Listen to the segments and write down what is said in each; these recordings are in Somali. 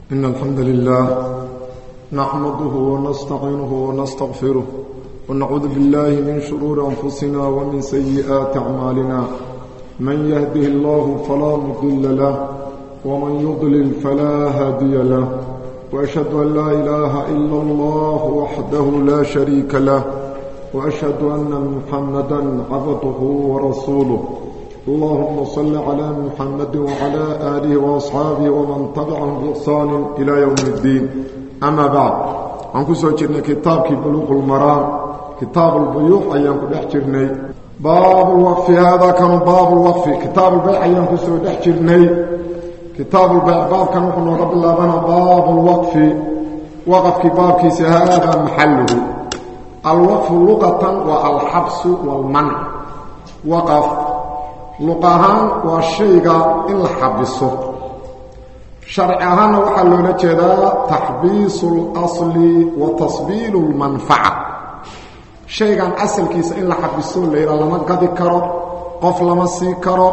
إن الحمد لله نحمده ونستعينه ونستغفره ونعوذ بالله من شرور أنفسنا ومن سيئات أعمالنا من يهده الله فلا مضل له ومن يضلل فلا هادي له وأشهد أن لا إله إلا الله وحده لا شريك له وأشهد أن محمدا عبده ورسوله اللهم صل على محمد وعلى آله وأصحابه ومن تبعهم بإحسان إلى يوم الدين أما بعد عنكو سوچرنا كتاب بلوغ المرام كتاب البيوع أيام كدحجرني باب الوقف هذا كان باب الوقف كتاب البيع أيام كدحجرني كتاب البيع باب كان وحنا رب الله بنا باب الوقف وقف كباب كيس هذا محله الوقف لغة والحبس والمنع وقف لقاهان والشيء إن الحبسه شرعهان وحلونا كذا تحبيس الأصل وتصبيل المنفعة شيء عن أصل كيس إن الحبسه ليرا لما قد كرو قف لما سيكرو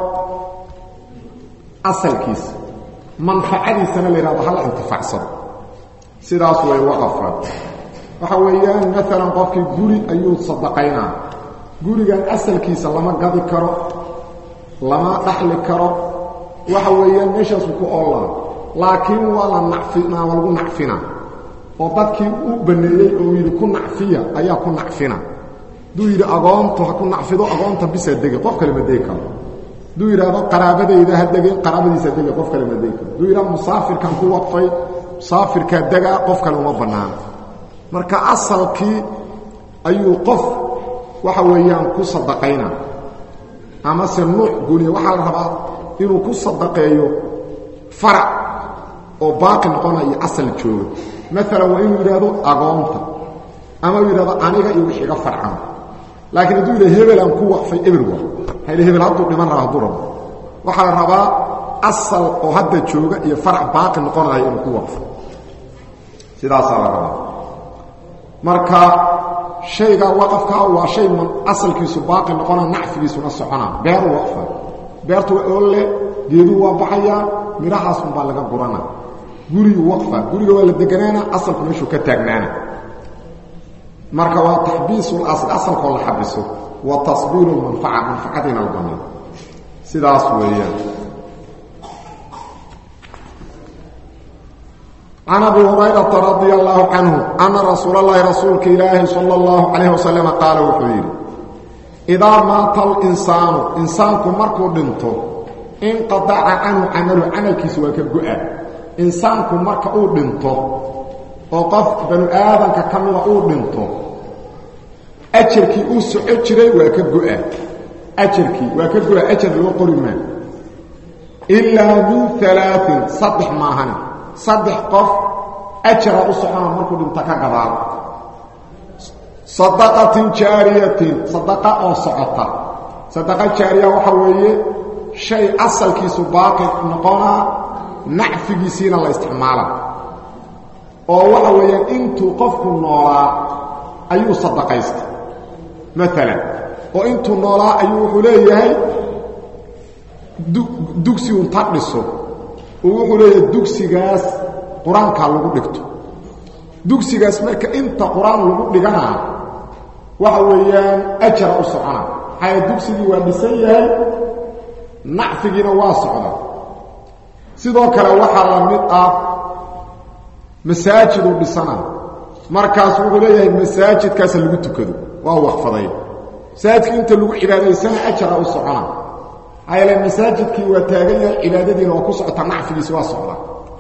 أصل كيس منفعة سنة ليرا بحال انتفاع صد سيداس ويوقف وحويان مثلا قفك قولي أيو صدقينا قولي كان أصل كيس لما قد كرو لما دخل كرو waxa weeyaan meeshaas ku oolaan laakiin wala nacfina wala nacfina oo dadkii u baneeyay oo yiri ku nacfiya ayaa ku nacfina duu yiri agoonto ha ku nacfido agoonta bisa degay qof kale ma deey karo duu yiraahdo qaraabadeyda ha degay qaraabadiisa degay qof kale ma deey karo duu yiraahdo musaafir kan ku waqfay musaafirka dega qof kale uma banaan marka asalkii ayuu qof waxa weeyaan ku sadaqayna ama sanuuc gooniyo waxa la rabaa inuu ku sadaqeeyo farac oo baaqi noqonayo asal joogo mesela waa inuu yiraahdo agoonta ama yiraahdo aniga iyo wixii ga farcan laakiin haduu yiraahdo hebel aan ku waqfay everwa hayla hebel haduu dhiman raaxo duro waxa la rabaa asal oo hadda jooga iyo farac baaqi noqonayo inuu ku waqfo sidaas la rabaa marka shayga waqafka waa shay man asalkiisu baaqi noqona nacfigiisu socona beer waqfa beertu oolle geedu waa baxaya mirahaas baa laga gurana guri waqfa guriga waa la deganaana asalku meeshu ka taagnaana marka waa tahbiisul asalku la xabiso wa tasbiirul manfa'atina al-bani sidaas weeyaan عن أبي هريرة رضي الله عنه أن رسول الله رسولك إلهي صلى الله عليه وسلم قال وحبير إذا مات الإنسان إنسانكم مركو دنتو انقطع عنه عمل كسوة كالقؤة إنسانكم مركو دنتو وقف بنو آدم ككمل دنتو أجركي أسو أجري وكالقؤة أجركي وكالقؤة أجر الوقرمان إلا من ثلاث صدح ماهن صدح قف أجر أسعنا مركو دنتك قبال صدقة جارية صدقة أو صعطة صدقة جارية وحوية شيء أصل كيسو باقي نقونا نعفي جسينا الله استعماله أو وحوية انتو قفكم نورا أيو صدقة يست مثلا وانتو نورا أيو حليه دوكسي ونطقلسو وحليه دوكسي غاس قرآن كاللغو دكتو دوكسي غاس مركا انت قرآن لغو دكنا وحويان أجر أسعنا حيث دوكسي وابسيه نعفقنا واسعنا سيدوك لوحا لمدأ مساجد بسنة مركز وغليه المساجد كاسا لغتو كذو وهو وقفضي مساجد انت لغو عبادة سنة أجر أسعنا حيث المساجد كي وتاقيا عبادة دينا وكسعة نعفقي سواسعنا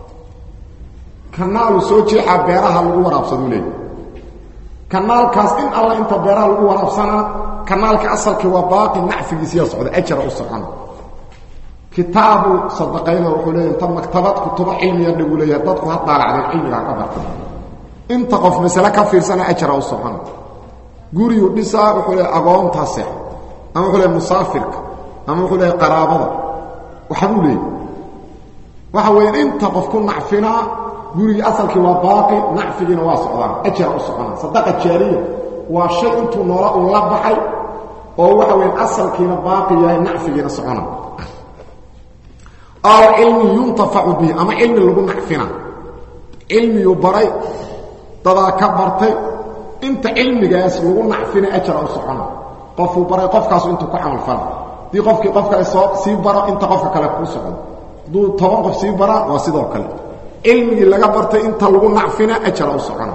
كنالو سوچي عبيرها لغو ورابصدو ليه kanaalkaas in alla inta beeraha lagu waraabsana kanaalka asalka waa baaqi nacfigiisa socda ajra u socona kitaabu sadaqayna wuxuu leeyahay tan maktabad kutub cilmiya dhigu leeyahay dadku hadda la cilmiga ka barto inta qof mesela ka fiirsana ajra u socona guriyo dhisaa wuxuu leeyahay agoontaas ama wuxuu leeyahay musaafirka ama wuxuu leeyahay qaraabada waxa uu leeyahay waxa weyn inta qof ku nacfina guriga asalkii waa baaqi nacfigiina waa socdaan ajra u socona sadaqa jaariya waa shay intuu noola u la baxay oo waxa weyn asalkiina baaqi yahay nacfigiina socona أو علم ينتفع به أما علم اللي نعفنا cilmiyu baray dadaa ka bartay inta cilmigaas lagu nacfina ajra u socona qofuu baray qofkaas intuu ku camal fala dii qofkii qofka sii baro inta qofka kale ku socdo duu 10 qof sii bara waa sidoo kale cilmigi laga bartay inta lagu nacfina ajra u socona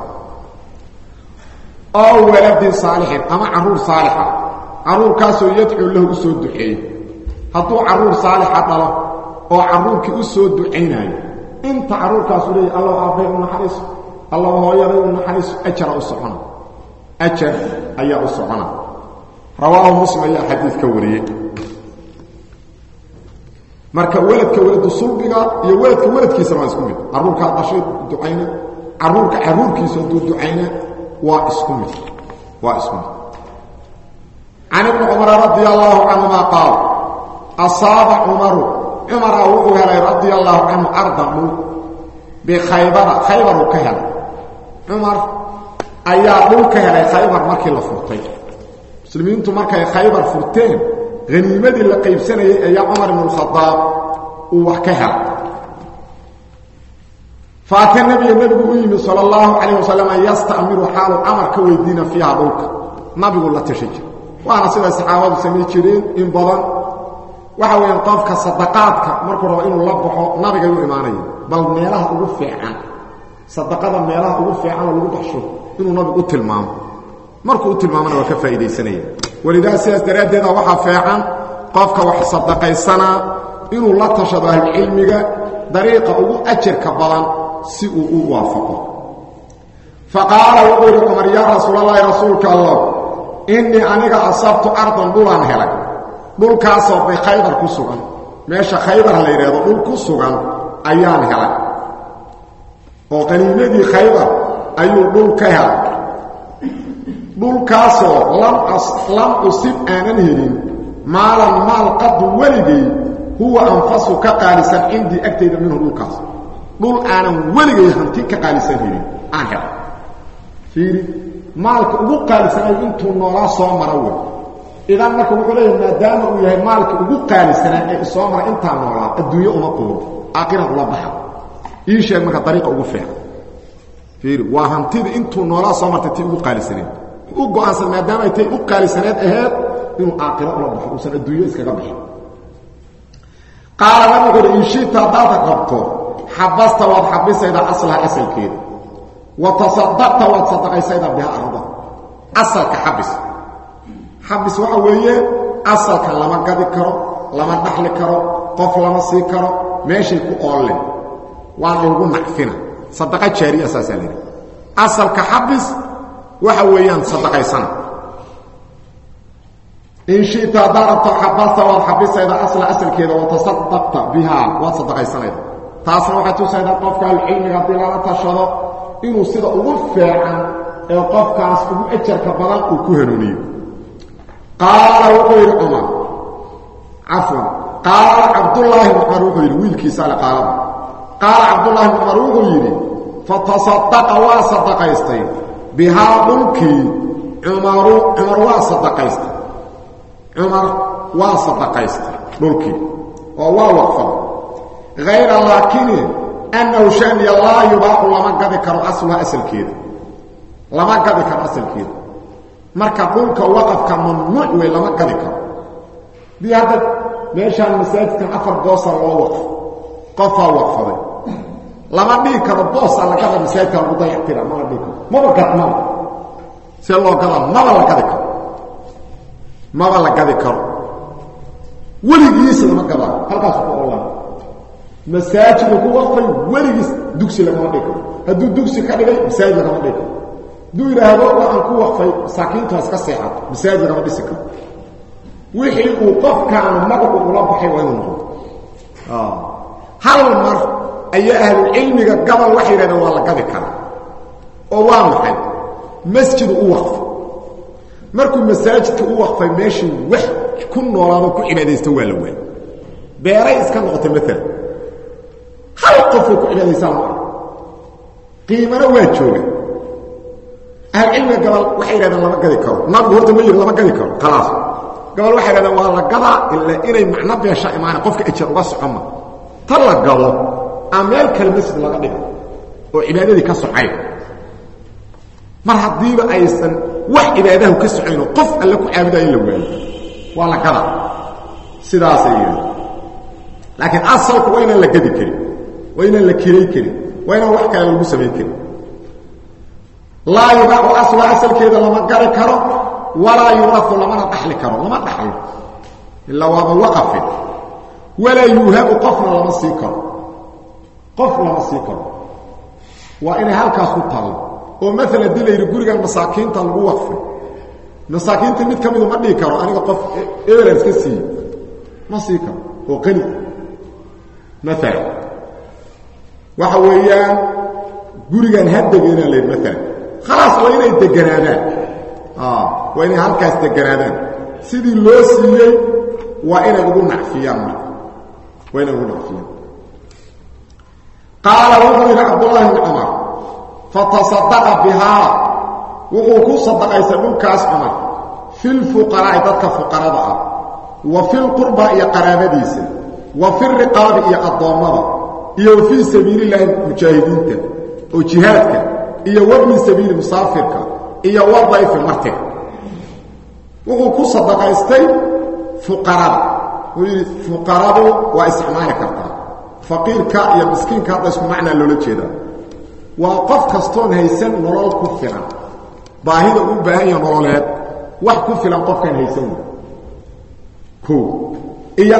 oo walad saalih ama arur saaliha arur kaasoo yadcu lahu soo duceey hadduu arur saaliha dhalo oo arurkii u soo duceynayo inta arurkaas uu leeyahay Allah aafay u naxariis Allah hooyada u naxariis ajra u socona أجر أي أصعنا رواه مسلم يا حديث كوريه marka weladka welad sulbiga iyo weladka weladkiisa waa isku mid arruurka qashay ducayna arruurkiisa ducayna waa isku mid عن ابن عمر رضي الله عنهما قال أصاب عمر رضي الله عنه أرضا بخيبر كهل عمر ayaa dhulka helay khaybar markii la furtay muslimiintu markay khaybar furteen ganiimadii la qaybsanayay ayaa Umar ibn al-Khattab uu wax ka helay faatan nabiga sallallahu alayhi wasallam yastamiru halu amar ka weydiina fiha dhulka nabigu la tashaj waana sida saxaabadu sameey jireen in badan waxa weyn qofka sadaqaadka markuu rabo inuu la baxo nabiga uu iimaanay bal meelaha ugu fiican sadaqada meelaha ugu fiican lagu baxsho inuu nabigu tilmaamo markuu tilmaamana waa ka faa'iideysanaya walidaa sidaas daraadeeda waxa fiican qofka wax sadaqaysana inuu la tashado cilmiga dariiqa ugu ajirka badan si uu u waafaqo faqala wa umar ya rasuulallah rasuulka allah inni aniga asabtu ardan bulan helay dhulkaasoo bay khaybar ku sugan meesha khaybar la yiraahdo dhul ku sugan ayaan helay oo qaniimadii khaybar ayuu dhul ka helay dhulkaasoo lam usib aanan helin maalan maal qad waligay huwa anfasu ka qaalisan cindi agtayda minhu dhulkaas dhul aanan waligay hanti ka qaalisan helin aan helay fiiri maalka ugu qaalisan ay intuu noolaa soo maraw idan marka wuxuu leeyahay maadaama uu yahay maalka ugu qaalisan ee soo mara inta noolaa adduunyo uma qoro aakhirad la baxa ii sheeg marka dariiqa ugu fiican fiiri waa hantida intuu noolaa soo martay tii ugu qaalisaneed u go'aansan maadaama ay tay u qaalisaneed ahayd inuu aakhirad la baxo uusan adduunyo iskaga bixin qaala nabigu in shiita daata qabto xabasta waad xabisayda aslaha asalkeeda wa tasaddaqta waad sadaqaysayda biha arda asalka xabis waxa weeye asalka lama gadi karo lama dhaxli karo qof lama sii karo meeshay ku oolen waa lagu nacfina sadaqa jaariya asaasan asalka xabis waxa weeyaan sadaqaysan in shiita darata xabasta waad xabisayda asalkeeda wa tasaddaqta biha waad sadaqaysanayda taasna waxa tusayda qofka cilmiga dilala tashado inuu sida ugu fiican ee qofkaas ugu ajarka badan uu ku hanuuniyo qaala wuxuu umar afwan qaala abdullah ibn umar wuxuu wiilkiisa la qaala abdullah ibn umar wuxuu yiri fatasaddaqa wa sadaqaystay biha dhulki umar wa sadaqaystay umar wa sadaqaystay dhulki oo waa waqfa غير لكن أنه شأن الله يباح لما قد كروا أصلها أصل كده لما قد كروا أصل كده مركب قولك وقف كممنوع ولما قد كروا بهذا ماشان المساجد كان أفر بوصة الله وقف قفا وقفة لما دي كروا بوصة لقد المساجد كان مضيع كده ما دي كروا ما بقت ماما سي الله قال ما بلا قد كروا ما بلا قد كروا ولي يسل ما قد هل قصوا الله مساجد ku waqfay waligiis dugsi lama dhigo haduu dugsi ka dhigay masaajid lama dhigo duu yiraahdo waxaan ku waqfay saakiinta iska seexato masaajid lama dhisi karo wixii uu qofkaan magac u la baxay waa inuu hal mar ay ahlu cilmiga gabal waxay yiraahdeen waa la gabi kara oo waa maxay masjid u waqf markuu masaajidka u waqfay meeshii wax ku noolaado ku cibaadeysto waa la weey beeray iska noqotay midna hal qof ku cibaadaysan qiimana waa jooga ahal cilmi gabal waxay yiraahdeen lama gadi karo nabi horta ma yiri lama gadi karo khalaas gabal waxay yiraahdeen waa la gada illa inay macna beesha iimaan qofka ajar uga socoma tala galo ameel kalmasjid laga dhigo oo cibaadadii ka socay mar hadiiba aysan wax cibaadahu ka socoyn qof alla ku caabudayo la waayo waa la gada sidaas ay laakiin asalku waa inaan la gadi karin waa inaan la kiray karin waa inaan wax kale lagu sameyn karin laa yubacu asla asalkeeda lama gari karo walaa yurafu lamana dhaxli karo lama dhaxlo ilaa waa waqaf wala yuhabu qofna lama sii karo qof lama sii karo waa inay halkaas ku taalo oo mesela dilayr guriga masaakiinta lagu waqfay masaakiinta mid kamid ma dhigi karo aniga qof everence ka sii ma sii karo oo qani مثلا waxa weeyaan gurigan haddeena leey مثلا خلاص waa inay deganaadaan waa inay halkaas deganaadaan sidii loo siiyay waa inay ugu nacfiyaan waa inay ugu nacfiyaan qaala ibn abdullah ibn umar fatasaddaqa biha wuxuu ku sadaqaysa dhulkaas umar fil fuqara dadka fuqarada ah wa fil qurba ya qarabadiisa وفي الرقاب يا الضامره يا في سبيل الله المجاهدين وجهادك يا وابن سبيل مسافرك يا وظيفه مرتك وهو كصدقايستي فقراء فقراء واستعمالك فقير كا يا مسكين كا اسم معنى لولا جيدا وقف كستون هيسن نولل كفرا باهيد او باهي نولل wax ku filan qofkan haysan ko iyo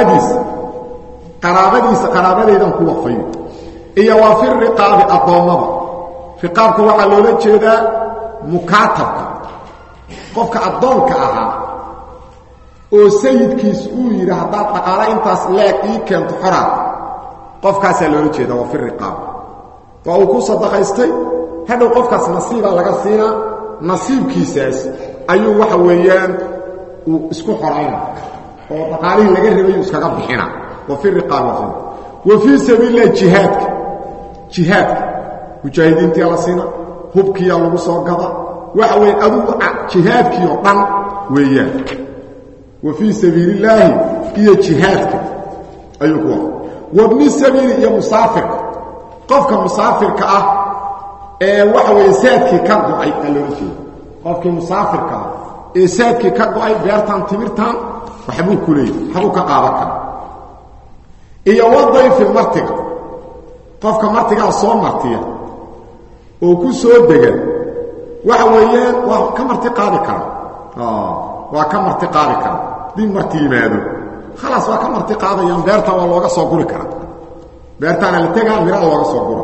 qaraabadiisa ku waqfayo iyo waa fi riqaab adoomada riqaabku waxa loola jeedaa mukaatabka qofka adoonka ahaa oo sayidkiis uu yiraahdo dhaqaale intaas leeg ii keento xora qofkaas loola jeedaa waa fi riqaab waa ku sadaqaystay hadhow qofkaas nasiiba laga siina nasiibkiisaas ayuu waxa weeyaan uu isku xorayna oo dhaqaalihi laga rabay iskaga bixina وفي الرقاب وفي سبيل الله جهاد مجاهدين تي الله سينا هبكي يا لو سو غدا waxa way adu jihadki oo dhan weeyaan وفي سبيل الله iyo jihadka ayuu وابن سبيل iyo musaafir qofka musaafirka ah ee waxa way saadki ka go'ay qalooji qofka musaafirka ee saadki ka go'ay beertan timirtan waxbuu kuleeyay waxbuu ka qaabaka iyo waday fi martiga qofka martiga soo martiya oo ku soo degan waxa weeyaan waa ka marti qaadi kara waa ka marti qaadi kara din marti yimaado خلاص waa ka marti qaadayaan beerta waa looga soo guri kara beertana la tagaa mira looga soo guro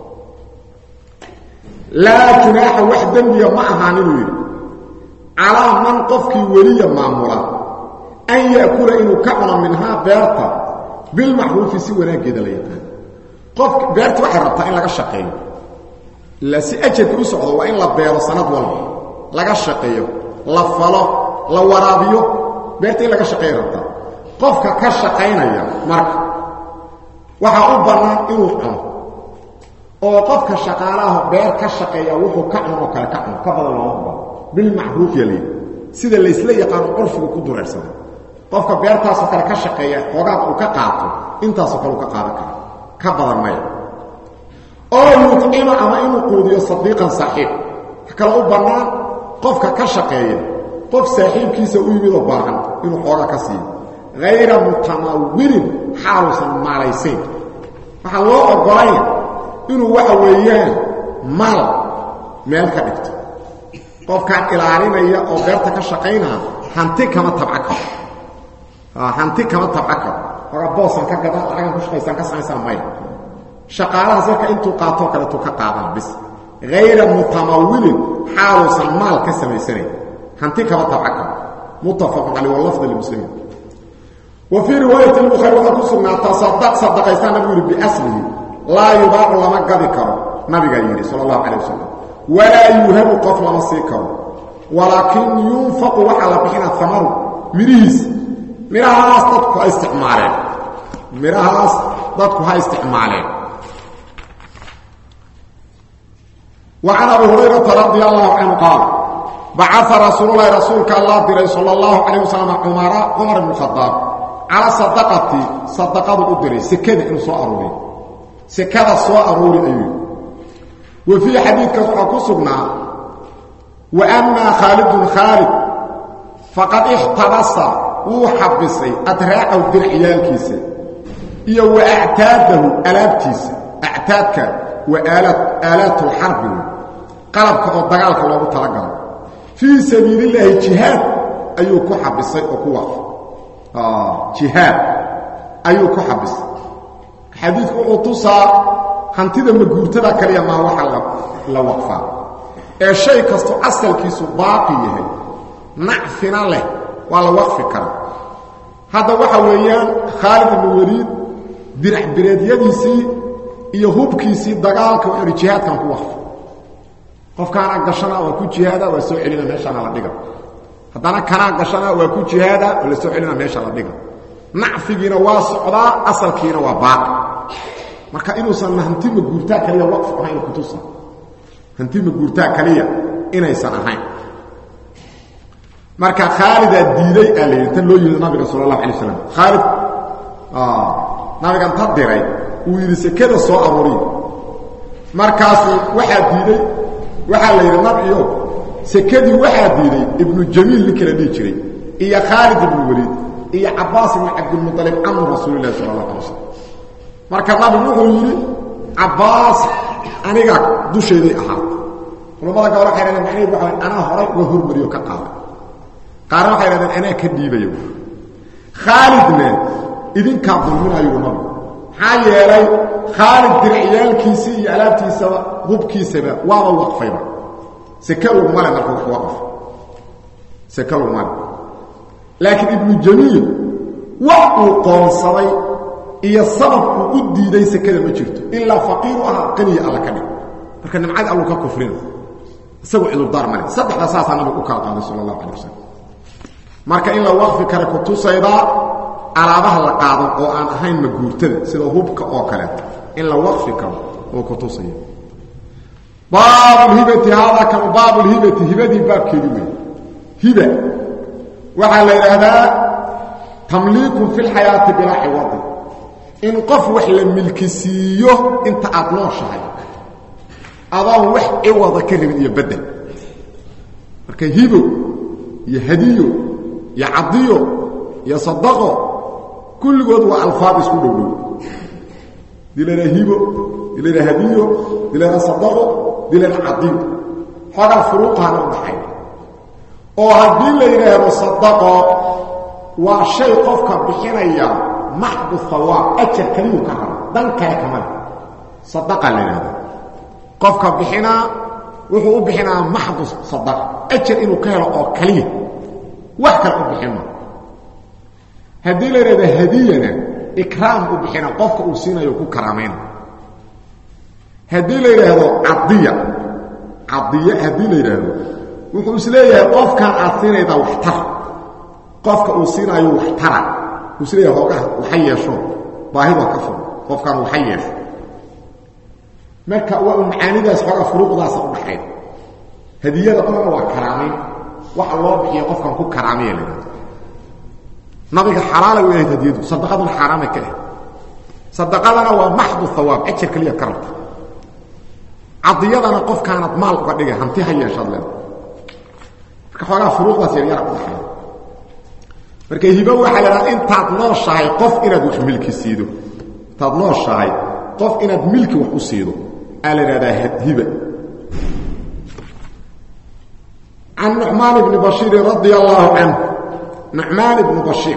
la junaaha wahdan biya ma ahaaninu yiri ala man qofki waliya maamula an yakula inu kacna minha beerta بالمعروف سي وناجد لا يقان قف بيرت waxa rabta in laga shaqeeyo la si ajad u socdo waa in la beero sanad walba laga shaqeeyo la falo la waraabiyo beerta laga shaqeeyo rabta qofka ka shaqeynaya marka waxa u bannaan inuu cuno oo qofka shaqaalaha beer ka shaqeeya wuxuu ka cuno kala ka cuno ka badan loo bil macruuf yali sida la isla yaqaan urfigu ku dureersan qofka beertaas oo kale ka shaqeeya xogaa uu ka qaato intaas oo kale ka qaadan kara ka badan may oo yut'ima ama inuu quudiyo sadiiqan saaxiib kala u banaan qofka ka shaqeeya qof saaxiibkiisa u yimid oo baahan inuu xogaa ka siiyo غير متمول حاوسا ماليسين waxa loo ogolay inuu waxa weeyaan maal meel ka dhigto qofka ilaalinaya oo beerta ka shaqeynaa hanti kama tabcaka waxa boosan ka gada lacag ku shaqeysan ka samaysan may shaqaalaha saka intuu qaato kale tuu ka qaadan bis غير متمول حاوسا مال ka samaysanay hanti kama tabcaka متفق عليه واللفظ للمسلمين وفي رواية البخاري وقصنا تصدق صدق إنسان نبي بأسله لا يباع لما قذكر نبي قال صلى الله عليه وسلم ولا يهب قفل مصيكر ولكن ينفق وحل بحين الثمر مريهاس تدكها استعمالين مريهاس تدكها استعمالين وعن أبي هريرة رضي الله عنه قال بعث رسول الله رسولك الله دري صلى الله عليه وسلم عمر بن الخطاب على صدقتي صدقه قدري سكده انه سو اروري سكده سو اروري ايو وفي حديث كسقنا وأما خالد فقد احترس وحبسي أتراعه درعيال كيسي إيا وأعتاده ألابتيس أعتادك وآلات الحرب قلبك الضغالك الله تلقى في سبيل الله جهاد أيوك حبسي أكوaf جهاد أيوك حبس حديث قطوسا هانتيدا مغورتدا كليا ما waxa la waqfa ee shay kasto asalkiisu baaqi yahay nacfina leh wala waqfi kara hada waxa weeyaan Khalid ibn Walid dirac bireedyadiisi iyo hubkiisi dagaalka oo jihaadkan ku waqf qofkaana gashana waa ku jihaada waa soo celina meesha la dhiga hadana kana gashana waa ku jihaada waa soo celina meesha la dhiga nacfigiina waa socdaa asalkiina waa baaqi marka inuusan hanti ma guurtaa kaliya waqf ahayn ku tusa hanti ma guurtaa kaliya inaysan ahayn marka Khalid diiday alayta loo yiri nabiga sallallahu alayhi wasallam Khalid nabiga tadiray uu yiri sekada soo aroori markaas waxa diiday waxa la yiri nabiyo sekadii waxa diiday ibn Jamil kala dhigi iyo Khalid ibn Walid iyo Abbas ibn Abdul Muttalib am Rasuulullah sallallahu alayhi wasallam marka nabigu wuxuu yiri Abbas aniga dusheeday ahaa culimada gobol waxay yiraahdeen macnaheedu waxa ana horay uga hormariyo ka qaado qaar waxay yiraahdeen ana ka dhiibayo Khalidna idinka dulminayo nabigu maxaa yeelay Khalid dirciyaalkiisa iyo alaabtiisa hubkiisaba waa waqfayba sakaru mala markuu waqf sakaru mala laakiin ibn Jamil waqtu qoonsaday iyo sababku u diiday sakada ma jirto illa faqiir ah qani alla ka dhig marka nimcad allu ka kufrin isagu cidu dar male saddexda saasa nabiga u kala qaaday sallallahu alayhi wasallam marka in la waqfi kara ku tusayda alaabaha la qaado oo aan ahayn ma guurtada sida hubka oo kale in la waqfi karo oo ku tusaya baabul hibati hada ka baabul hibati hibadi baabkeedu hiba waxa la yiraahdaa tamliiku fil hayati bila hiwadi in qof wax la milkisiyo inta aad nooshahay adoo wax ay wada ka rabin iyo badal marka hibo iyo hadiyo iyo adiyo iyo sadaqo kulligood waa alfaad isku dhow dilana hibo dilana hadiyo dilana sadaqo dilana adiyo hada furuqana dhaxay oo hadii la yiraahdo sadaqo waa shay qofka bixinaya محض الثواب أجر كليه كهر دنك كمان صدق لنا قفك بحنا وهو بحنا محض صدق أجر إنه كهر أو كليه وحكر بحنا هدي لنا هدينا إكرام بحنا قفك أوسينا يكون كرامين هدي لنا عضية هدي لنا وهو سليه قفك أثينا إذا واحتر قفك أوسينا يوحتر وسليه هوغا وحيشو باهيبا كفر قفكان وحيش marka waa macaanidaas xoga furuuqdaas u dhaxay hadiyada qofka waa karaamay waxa loo bixiyo qofkan ku karaamay leeyahay nabiga xalaal u yahay hadiyadu sadaqadu xaraam ka ah sadaqadana waa maxdu thawaab ajir kaliya karabta adiyadana qofkaanad maal uga dhigay hanti hayashad leeyahay marka xoga furuuqdaas yar u dhaxay marka hibo waxa la yiraahdaa intaad nooshahay qof inaad wax milki siido taad nooshahay qof inaad milki wax u siido ala yiraahdaa hibo عن نعمان بن بشير رضي الله عنه نعمان بن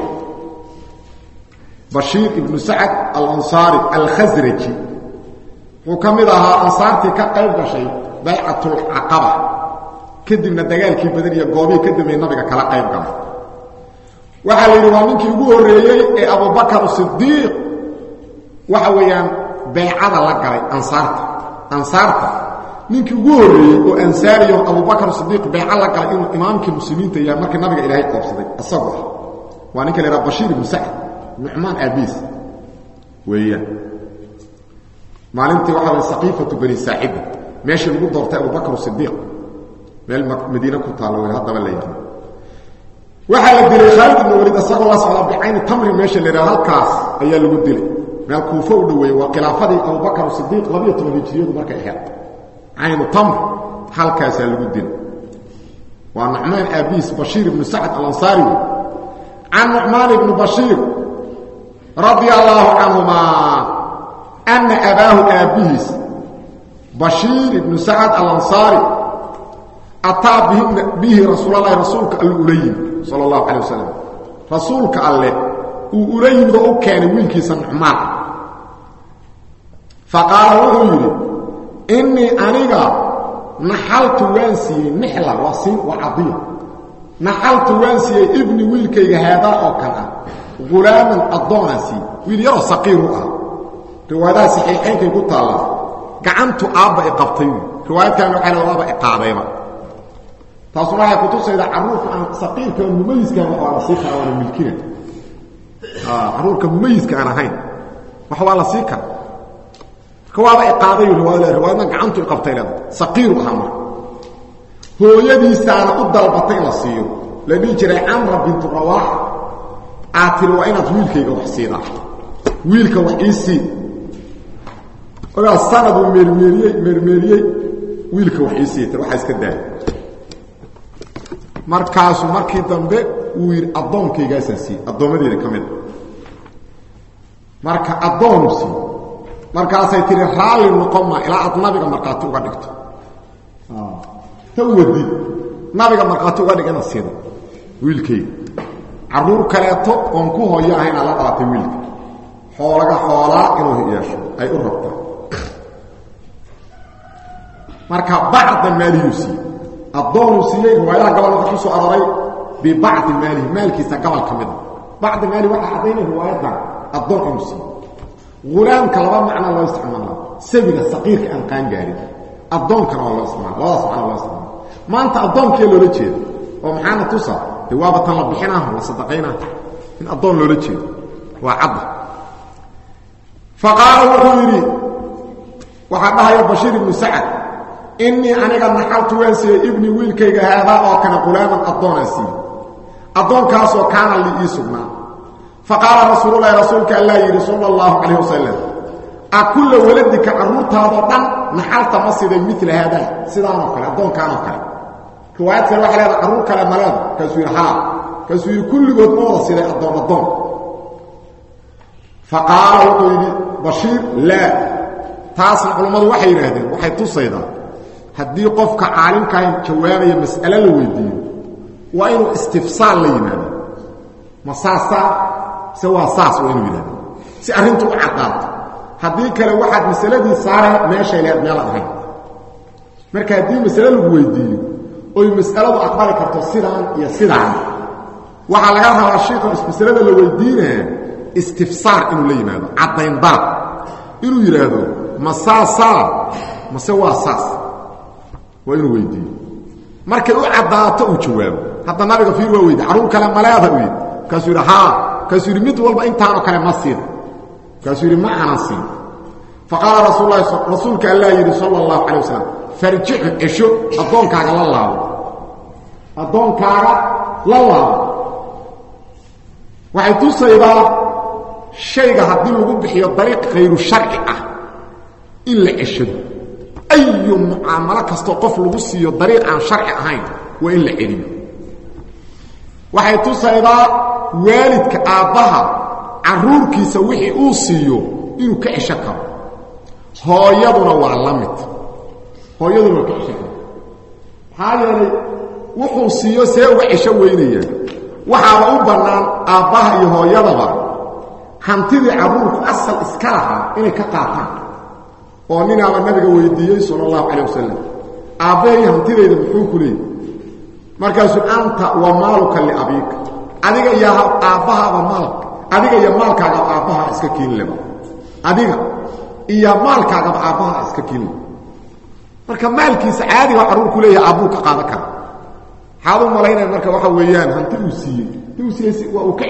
بشير بن سعد الأنصاري الخزرجي وكملها أنصارتي كقيب شيء بيعة العقبة كدمنا دجال كي بدري قومي كدم النبي كلا قيب قام waxa la yiraahdaa ninkii ugu horeeyay ee Abu Bakar Siddiq waxa weeyaan bay'ada la galay ansaarta ninkii ugu horeeyay oo ansaariyo Abu Bakar Siddiq bay'ada la galay inuu imaamkii muslimiinta yahay markii nabiga Ilaahay qoobsaday asagoo waa ninka la yiraahdo Bashir ibn Sa'd Nu'man Abis weeyaan maalintii waxa weey saqifatu bani Sa'id meeshii lagu doortay Abu Bakar Siddiq meel Madiina ku taalo hadda la yiraahdo waxa la dilay Khalid ibn Walid asagoo la socda bi'ayn tamri meesha la yiraahdo halkaas ayaa lagu dilay meel Kuufa u dhaweeyay waa khilaafadii Abu Bakar Siddiq 12 hijriyadu markay ahayd عين تمر هل كاسا لقدين ونعمان أبيس بشير بن سعد الأنصاري عن نعمان بن بشير رضي الله عنهما أن أباه أبيس بشير بن سعد الأنصاري أتى به رسول الله رسولك الأولين صلى الله عليه وسلم رسولك الله وأولين ذو كان وينكي سنعمان فقال وحيري إني أنيقا نحلت وانسي نحلة وصين وعظيم نحلت وانسي ابني ويلكي هذا أو كان غلاما الضونسي ويل يرى صقيرها رواية صحيحين كي قلت الله قعنت أبا إقابتين رواية كانوا على أبا إقابين تصريح كتب سيدة عروف عن صقير كان مميز كان وحوالى صيخة وانا ملكين عروف كان مميز كان هين وحوالى صيخة كوابا إقابي رواية قعنت إقابتين صقير حمر هو يدي سانا قد البطين لصير لدي جري عمرو بنت الرواح آتي وإنت ويلكي وحسينا ويلك وحيسي وقال السند مرميريي ويلك وحيسي تروح اسكداي markaasuu markii dambe uu yiri adoonkayga asaasi adoomadeeda kamid marka adoonsi markaasay tiri raali noqoma ila ad nabiga markaatu uga dhigto tawadi nabiga markaatu uga dhigana sida wiilkay caruur kaleeto oon ku hooyaahayna la dhaatay wiilka xoolaa inuu yeesho ay u rabto marka bacda maaliyusi الضون سيئ رواية قبل وحسو أراري ببعض ماله مالك يستقبل كمده بعض ماله واحد حدين رواية الضون سيئ غلام كلام معنى الله يستعمل الله سبيل السقير كأن كان جاري الضون كان الله يستعمل الله يستعمل ما أنت الضون كي لو لتشير ومحانا توصل هو بطلب بحناه وصدقيناه إن الضون لو لتشير وعض فقال وحيري وحدها يا بشير بن سعد إني أنا نحلت وانسي ابني ويلكي هذا أو كان غلاما أدونسي أدون كاسو كان اللي يسمع فقال رسول الله رسولك الله صلى الله عليه وسلم أكل ولدك عروت هذا نحلت مصير مثل هذا سيدانا وكلا أدون كانوا كلا كوات الواحد هذا عروت كلا ملاد كسوير حال كسوير كل قد موضة سيدانا أدون فقال وقال بشير لا تاسع علماء وحي يرهدين وحي تصيدا haddii qofka caalimka ay jawaabaya mas'ala la weydiiyo waa inuu istifsaal la yimaado masaasa sawasaas waa inuu yiraahdo si arintu u cadaato haddii kale waxaad masaladii saare meesha ilaa meel ahayn marka haddii mas'ala lagu weydiiyo oo mas'aladu aqbali karto sidaan iyo sidaan waxa laga rabaa sheekhu masalada la weydiinaa istifsaar inuu la yimaado cadayn baad inuu yiraahdo masaasa masawasaas وإنه ويدي markay u cadaato uu jawaabo hadda nabiga fiir waa weydi caruur kale malaada u yiri kaasuu kaasuu mid walba intaano kale ma siin kaasuu ma aanasi faqala rasuulka allah yiri sallallahu alayhi wasallam farji ishu adoonkaaga la laabo waxay tusaydaa shayga hadii lagu bixiyo dariiq khayru sharci ah in la ishado أي معاملة كستوقف لغسي طريق عن شرع أهين وإلا علم وحي تصيدا والدك آبها عرورك يسويه أوصيه إنه كأشكر هو يدنا وعلمت هو يدنا كأشكر هذا وحوصيه سيوه عشوينيه وحاوه بنان آبها يهو يدنا هانتدي عرورك أصل إسكالها إنه كقاطان ونينا النبي ويديي صلى الله عليه وسلم ابي هانتيده مخو كلي markaas anta wa maaluka li abik adiga ya aabaha wa maal adiga ya maalkaaga aabaha iska kiinleba adiga iyo maalkaaga aabaha iska kiin marka maalkiisa caadi waa caruur ku leeyahay aabuu ka qaada kara haadu malaynaa marka waxa weeyaan hanti uu siiyay waa uu ka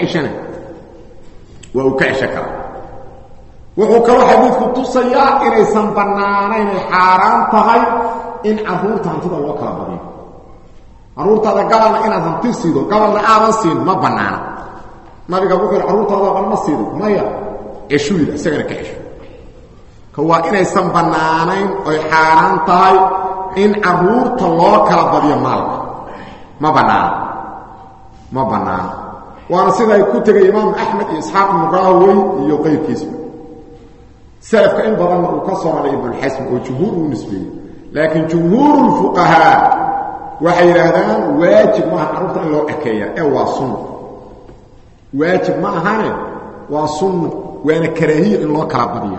cishaka wuxuu kala xadiidku tusaya inaysan banaanayn xaraan tahay in caruurta hantida loo kala badiyo caruurtada gabalna inaad hanti siido gabalna aadan siin ma banaana nabiga wuxuu caruurtada bal ma siido maya ishuida isagana ka ishu waa inaysan banaanayn oo xaraan tahay in caruurta loo kala badiyo maalka ma banaan waana sida ay ku tagay imaam Ahmed iyo Isxaaq ibn Rawi iyo qeyrkiisa salafka in badan uu ka soo raray ibn Hasm oo jumhuur u nisbeeyay laakiin jumhuur fuqaha waxay yiraahdaan waajib ma caruurta in loo ekeeyo ee waa sunno waajib ma ahane waa sunno waana karaahiyo in loo kala badiyo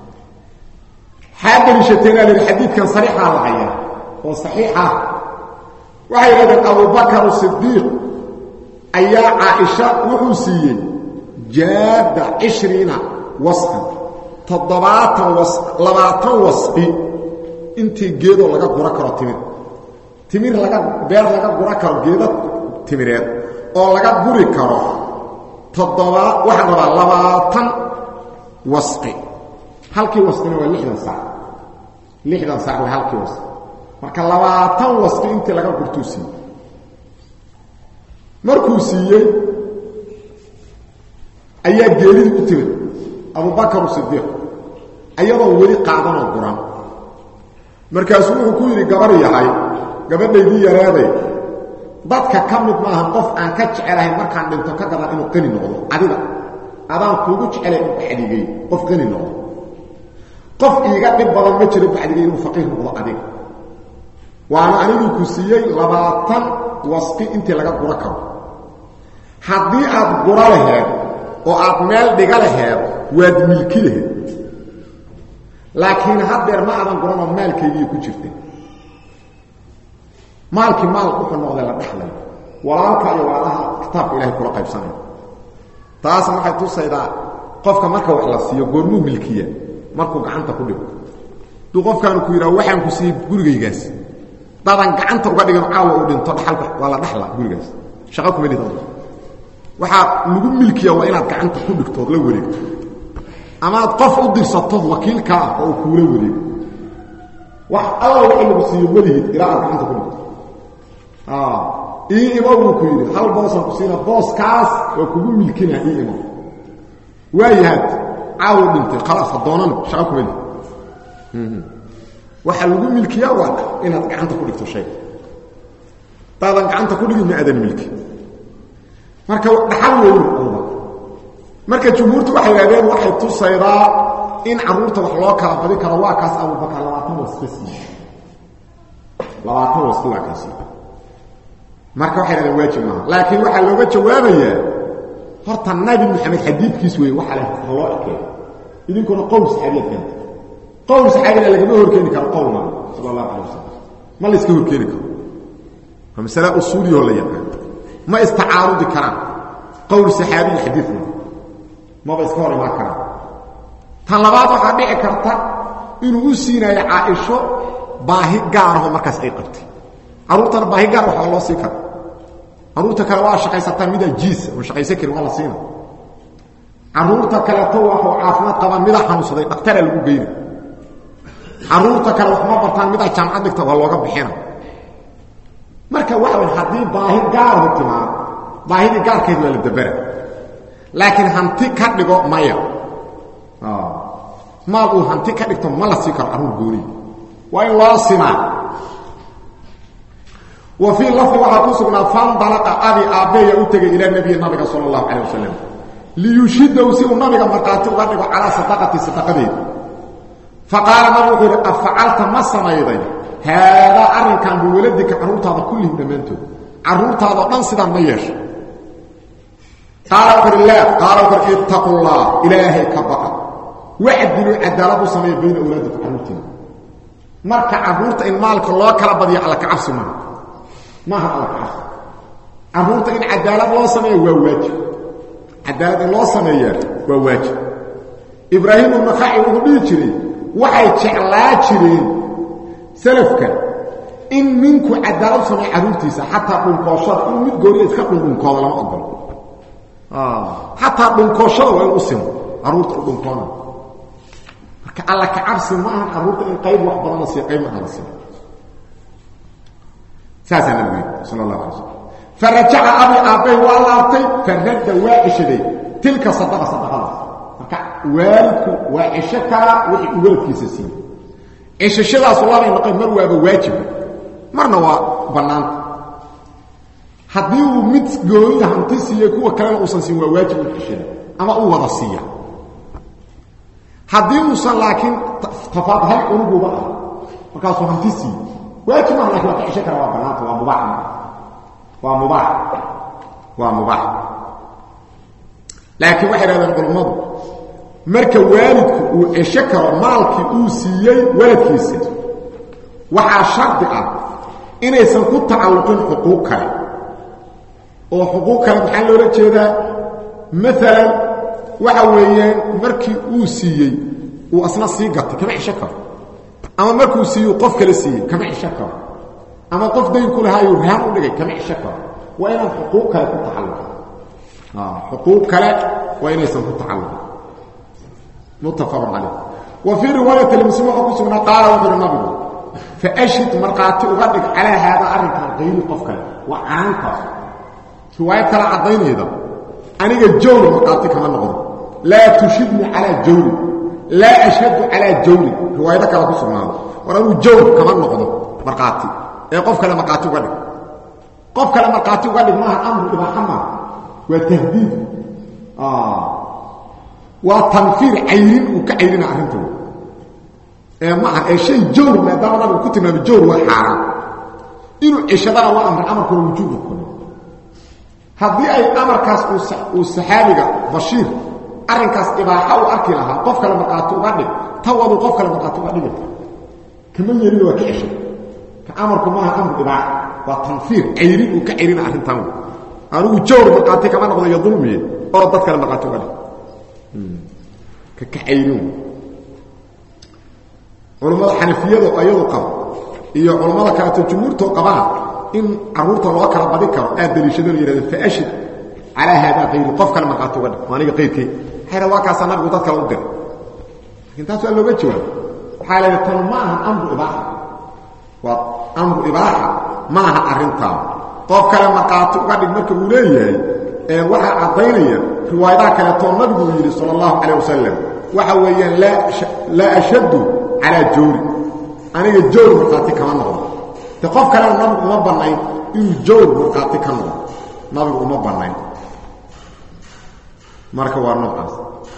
حاجة لشتنا للحديث كان صريحة على الحياة وصحيحة وهي لدى أبو بكر الصديق أي عائشة وحسية جاد 20 وصفا تضباط وصف لباط وصفي انت جيدو لغا قرأكرا تمير لغا بير لغا قرأكرا جيدة تميرات او لغا قرأكرا تضباط واحد لباط وصفي halkii wasqina waa 60 saac waa halkii wasq marka 20 wasq intii laga gurtuusi markuu siiyay ayaa geelid u timid Abu Bakar Siddiq ayadoo wali qaadan oo quran markaas uu ku yiri gabar yahay gabadhaydii yaraaday dadka kamid ma aha qof aan ka jecelahay markaan dhinto ka gadan inuu qani noqdo adiga adaan kuugu jecelay in xadigay qof qani noqdo qof iiga dib badan ma jiro baxdiga inuu faqiir noqdo adiga waana anigu ku siiyay 20 wasqi intii laga gura karo haddii aad gura lahayd oo aad meel dhiga lahayd waad milki lahayd laakiin haddeer ma aadan guran oo maalkeedii ku jirtay maalkii maal wuxuu noqday la dhaxlay walaalka iyo walaalaha kitaabka ilaahay kula qaybsanay taas waxay tusaydaa qofka marka wax la siiyo goormuu milkiya markuu gacanta ku dhigo duu qofkan ku yiraahdo waxaan ku siiyay gurigaygaas dadan gacanta uga dhigan caawa oo dhinto dhaxalka wala dhaxla gurigaas shaqo ku meelid waxa lagu milkiya waa inaad gacanta ku dhigto la wareegto ama aad qof u dirsato wakiilka oo kuula wareego wax alla waxa lagu siiyo walihid ilaa aad gacanta ku dhigto imaam ku yiri hal boos ku siina boos kaas oo kugu milkina imaam waayaad عاود انت خلاص ضونن شاكو بني waxa lagu milkiyaa waa inaad gacanta ku dhigto shay taadan gacanta ku dhigin maadan milki marka dhaxal weyn marka jumhuurtu waxay yiraahdeen waxay tusaydaa in caruurta wax loo kala badi karo waa kaas Abu Bakar 20 wasqi waa kaas marka waxay yiraahdeen waajib ma laakiin waxa looga jawaabayaa horta nabi Muhammad xadiidkiis way waxa loo arkay idinkuna qows xadiidkan qows xadiidka laga horkeeni karo qowma sallallahu alayhi wasallam ma la iska horkeeni karo masala usuuli oo la yaqaan ma istacaarudi karaan qowl saxaabi xadiidna ma ba iska hor ma karaan tan labaad waxa dhici karta inuu u siinayo Aisha baahi gaar ah markaas ay qabtay caruurtana baahi gaar waxa loo sii karo caruurta kale waa shaqaysataa mida jiis oo shaqaysan kari wala siina caruurta kale to waxa caafimaad qaban mida xanuunsaday dhaqtar lagu geeyay caruurta kale wax ma bartaan mida jaamacad dhigta waa looga bixina marka waxa hadii baahi gaar ah timaa baahida gaarkeed la dabara laakiin hanti ka dhigo maya ma uu hanti ka dhigto ma la sii karo caruur gooni waa in loo simaa وفي لفظ وحاكوسكنا فانطلق أبي آبي يؤتقى إلى النبي صلى الله عليه وسلم ليشد وسيء النبي مرقاته وغنقه على صدقته فقال مرقه أفعلت ما السمايضين هذا أرن كان بولدك عرورت هذا كله دمانته عرورت هذا ننصدا ميش قال أكبر الله قال أكبر اتقوا الله إلهي كبقى وعدلوا عدالة سماي بين أولادك عرورتنا مركع عرورت إن مالك الله كربضي على كعبس منه ما هو الله عرورت إن عدالة الله سماي وواجه عدالة الله سماي وواجه إبراهيم المخاعي وهو جري وحي جعلا جرين سلفك إن منكو عدالة سماي عرورتيسا حتى قنقوشات إن مد قولي إتخطن قنقوض لما أقبل حتى قنقوشات وإن أسم عرورت قنقونا الله كعبس معها عرورت إن قيب وحبنا نصير قيب معها نصير ساسا النبي صلى الله عليه وسلم فرجع أبي والله فرد واعشدي تلك صدقة marka waalidku waa cisho kala wixii uu waalidkiisa siiyay cishashadaas labay noqon mar waaba waajib marna waa banaanta haddii uu mid gooyo hanti siiyay kuwa kalena uusan siin waa waajib cishada ama uu wada siiya haddii uusan laakiin tafaadhal uruguba markaasuu hanti siiyay واجب ما لكن تعيش كرا بنات ومباح ومباح لكن واحد هذا العلماء marka waalidku uu ishakaro maalkii uu siiyay waalidkiisa waxa shardi ah inaysan ku tacalluqin xuquuq kale oo xuquuq kale maxaa loo jeedaa mesela waxa weeyaan markii uu siiyay uu asna sii gatay kama ishakaro ama markuu siiyo qof kale siiyay kama ishakaro ama qof dayn ku lahayo rahan u dhigay kama ishakaro waa inaan xuquuq kale ku tacalluqin xuquuq kale waa inaysan ku tacalluqin متفق عليه وفي رواية المسلم وقصنا قال وقال النبي فأشهد مرقاتي أغدق على هذا أرنك غير قفك وعنك رواية ترى عضين إذا أنا الجول مرقاتي كمان نقول لا تشهدني على جولي لا أشهد على جولي رواية كلا قصنا وأنا الجول كمان نقول مرقاتي قفك لما مرقاتي أغدق قفك لما مرقاتي أغدق معها أمر إباحة وتهديد وتنفير عيرين وكعيرين عرنته ما شيء جور ما دام انا كنت من الجور وحرام انه عشدا وامر كل وجوب كله هذه اي امر كاس والصحابي بشير ارنكاس اباحه واركي لها قف كلام قاتو بعد توض قف كلام قاتو بعد كمان يريد وكعش كامركم ما امر اباحه وتنفير عيرين وكعيرين عرنته انا جور مقاتي كمان قضيه ظلمي اوردت كلام قاتو بعد ككحينون علماء الحنفية أيضا قبل هي علماء كانت الجمهور توقعها إن عرورة الله كان بذكر أدري شدر يرد فأشد على هذا غير قفك لما قاتوا قد وأنا قيتي حين واقع سنة قطتك الأقدر لكن تسأل له بيتشوه حالة يتنم معها أمر إباحة وأمر إباحة معها أرنتا قفك لما قاتوا قد مركب أوليه waxa cadeynaya riwaayada kale oo nabigu yiri sallallahu alayhi wasallam waxa weeyaan la ashadu ala jawri aniga jawr marqaati kama noqdo te qof kale nabigu uma banayn in jawr marqaati kama noqdo nabigu uma banayn marka waa noocaas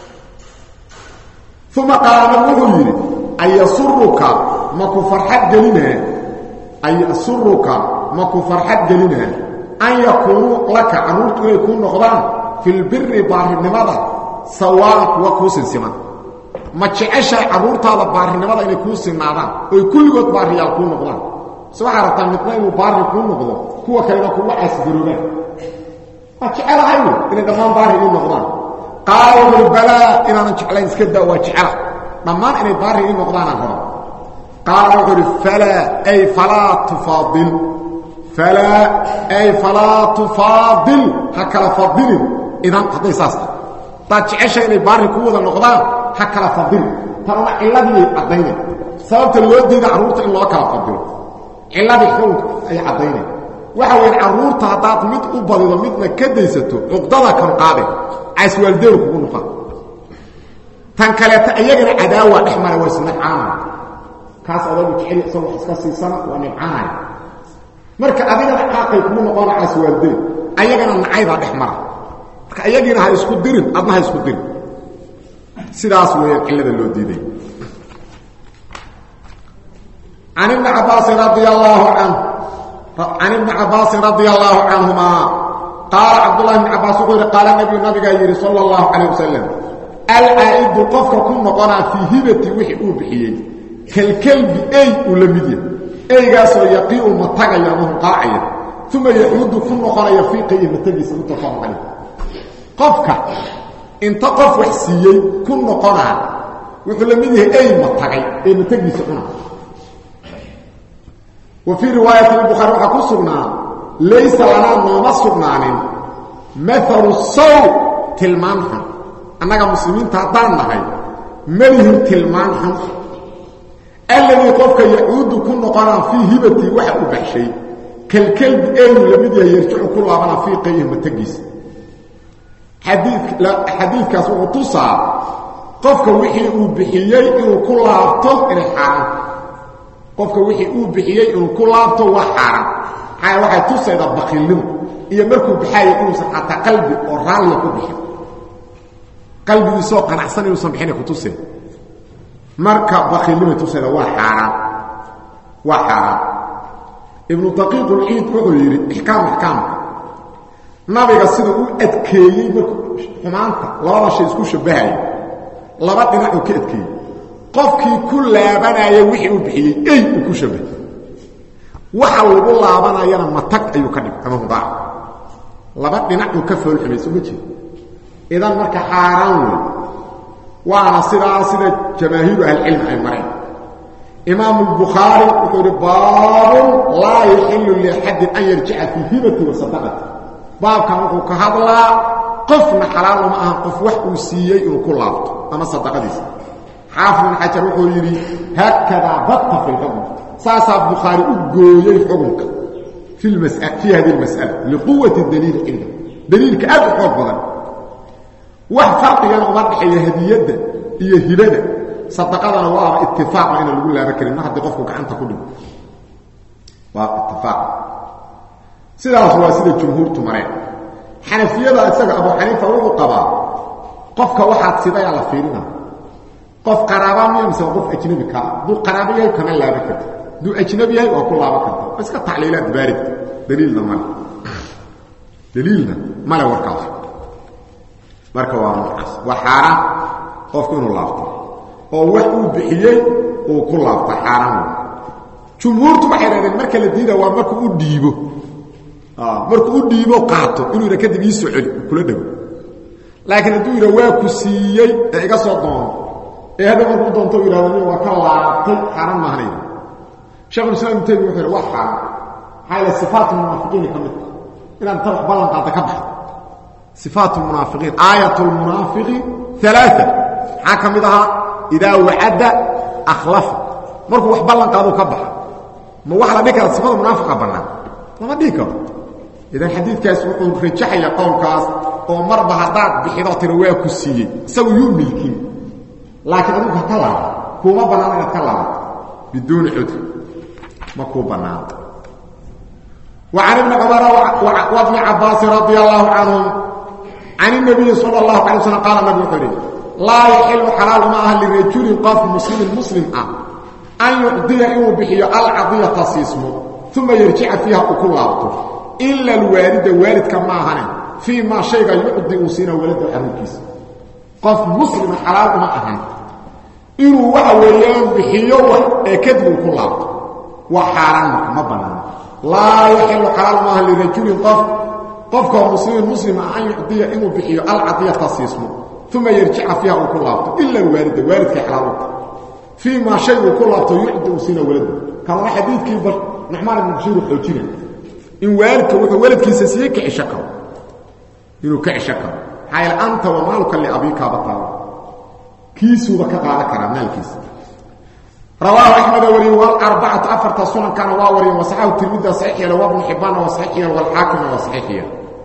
thumma qala nabigu yiri ay yasurruka ma ku farxad gelina ay yasurruka ma ku farxad gelina أن يكونوا لك عروض يكون نقضان في البر باره النمضة سواء وكوس السمان ما تشعش عروض هذا باره النمضة إن يكون سنادان ويكل قد باره يكون نقضان سواء رتان مثلين وباره يكون نقضان هو كينا كل عاس دروبان ما تشعل عينه إن دمان باره يكون نقضان قالوا بالبلاء إن أنا تشعلين سكدة وتشعل دمان إن باره يكون نقضان قالوا فلا أي فلا تفاضل فلا أي فلا تفاضل هكذا فاضل إذن قضي ساسا تتعيش إلي باري كوة النقضان هكذا فاضل ترى إلا دي أعطيني سببت الولد دي عرورة إلا هكذا فاضل إلا دي حول أي أعطيني وحوين عرورة هدات ميت أبضي وميتنا كديستو عقدالها كان قادم عايز والديه كون نقضان تنكاليت أيجن عداوة إحمر ويسنك عانا كاس أولاد كحيل يصور حسكاسي سنة ونبعانا marka adiga xaqay kuma noqon aswaalday ayagana nacayba dhexmara marka ayagina ha isku dirin adna ha isku dirin sidaas weeyaan cilada loo diiday عن ابن عباس رضي الله عنهما قال عبد الله بن عباس قال النبي صلى الله عليه وسلم العائد قفك كن قنا في هبتي وحي وبخيي كالكلب اي ولمديه ايغاسو يقيء متغيا من قاعيه ثم يعود كل قريه في قيه متجس متفق عليه قفك انت قف وحسيي كل قرا وحلمده اي متغي اي متجس هنا وفي روايه البخاري وحكسنا ليس لنا ما سقنان مثل الصوت تلمانها انك مسلمين تعطان نحي ملهم تلمانها الذي قفك يعود كل قران في هبتي وحق بحشي كالكلب اي لمديه يرجع كل عبنا في قيه متجس xadiidkaas wuxuu tusaa qofka wixii uu bixiyey inuu ku laabto inay xaaraan qofka wixii uu bixiyey inuu ku laabto waa xaaraan waxay tusaydaa baqiilnimo iyo markuu bixayo inuusan xataa qalbi oo raaliya ku bixin qalbigiisoo qanacsan inuusan bixina ku tusay marka baqiilnimo tusayda waa xaaraan ibnu daqiiq ulciid wuxuu yidhi ixkaamka nabiga sida uu adkeeyey markuu xumaanta labada shay isku shabbahaya laba dhinac uu ka adkeeyey qofkii ku laabanaya wixii uu bixiyey ey uu ku shabbahay waxa lagu laabanayana matag ayuu ka dhigay ama mudaac laba dhinac uu ka foolxumayso ma jiro idan marka xaaraan wey waana sida jamaahiiru ahlicilmi ay mareen imaamu albukhaari wuxuu yidhi baabun laa yaxillu liaxadin an yarjica fii hibati wa sadaqati baabkan wuxuu ka hadlaa qofna xalaal uma aha qof wax uu siiyey inuu ku laabto ama sadaqadiisa xaafid ibn xajar wuxuu yidhi haakadaa batta fi lxukm saasaa bukhaari u gooyey xukunka fii hadi lmas'ala liquwati daliili cinda daliilka aad u xoog badan wax farqigana uma dhexeeya hadiyadda iyo hibada sadaqadana waaba itifaaqna inaan lagu laaba karin mar haddii qofku gacanta ku dhigo waa itifaaq sidaas waa sida jumhuurtu mareen xanafiyada isaga abu xaniifa wuxuu qabaa qofka waxaad sidayaa la fiirina qof qaraaba miya mise qof ajnabi ka hadduu qaraaba yahay kama laaba karta hadduu ajnabi yahay waa ku laaba karta iska tacliilaad baaridka daliilna male warkaas marka waa noocaas waa xaaraan qofku inuu laabto oo wax uu bixiyey uu ku laabto xaaraan jumhuurtu waxay raadeen marka la diida waa markuu u dhiibo qaato inuu yidha kadib ii soo celi kula dhago laakiin hadduu yidha waa ku siiyey ee iga soo doono ee hadda markuu doonto u yidhahdo waa ka laabtay xaaraan maahanay sheekhulislaam ibnu taymiya wuxuu yidhi waa xaaraan maxaa yeele sifaat munaafiqiina ka mid inaad inta wax ballan qaadda ka baxdo sifaat lmunaafiqiin aayat lmunaafiqi alaaa maxaa ka mid ahaa idaa wacada akhlafa markuu wax ballan qaaduu ka baxa ma waxa la dhihi karaa sifada munaafiqa bannaan lama dhihi karo idan xadiidkaas wuxuu rajaxaya qowlkaas oo marba haddaad bixido tira waa ku siiyey isagu yuu milkin laakiin adigu ha ka laaba kuuma bannaan inaad ka laabato biduuni cudri ma kuu bannaan وعن ابن عمر وابن عباس رضي الله عنهم عن النبي صلى الله عليه وسلم قال النبي حريم لا يحل حلال ما أهل الرجل قف مسلم أن يعطي إنه بحي العضية تصيصمه ثم يرجع فيها أكل عبطه إلا والد كما هنا فيما شيء يعطي أسين ولد أهلكيس قف مسلم حلال ما أهل إنه وحويان بحي كذب أكل عبطه وحاران ما بنا لا يحل حلال ما أهل الرجل قفك مسلم أن يعطي إنه بحي العضية تصيصمه ثم يرجع فيها وكل عبطه إلا والد كحلالته فيما شيء وكل عبطه يعطي أسين ولده كان حديث كيبر نعمان بن بشير وحوجينا إن والدك سيسيك كعشكه إنه كعشكه حيال أنت ومالك لأبيك بطال كيسو بكذا كرام الكيس رواه أحمد وري والأربعة أفرت السنن كان واوري وصححه الترمذي صحيح وابن حبان وصحيح والحاكم وصحيح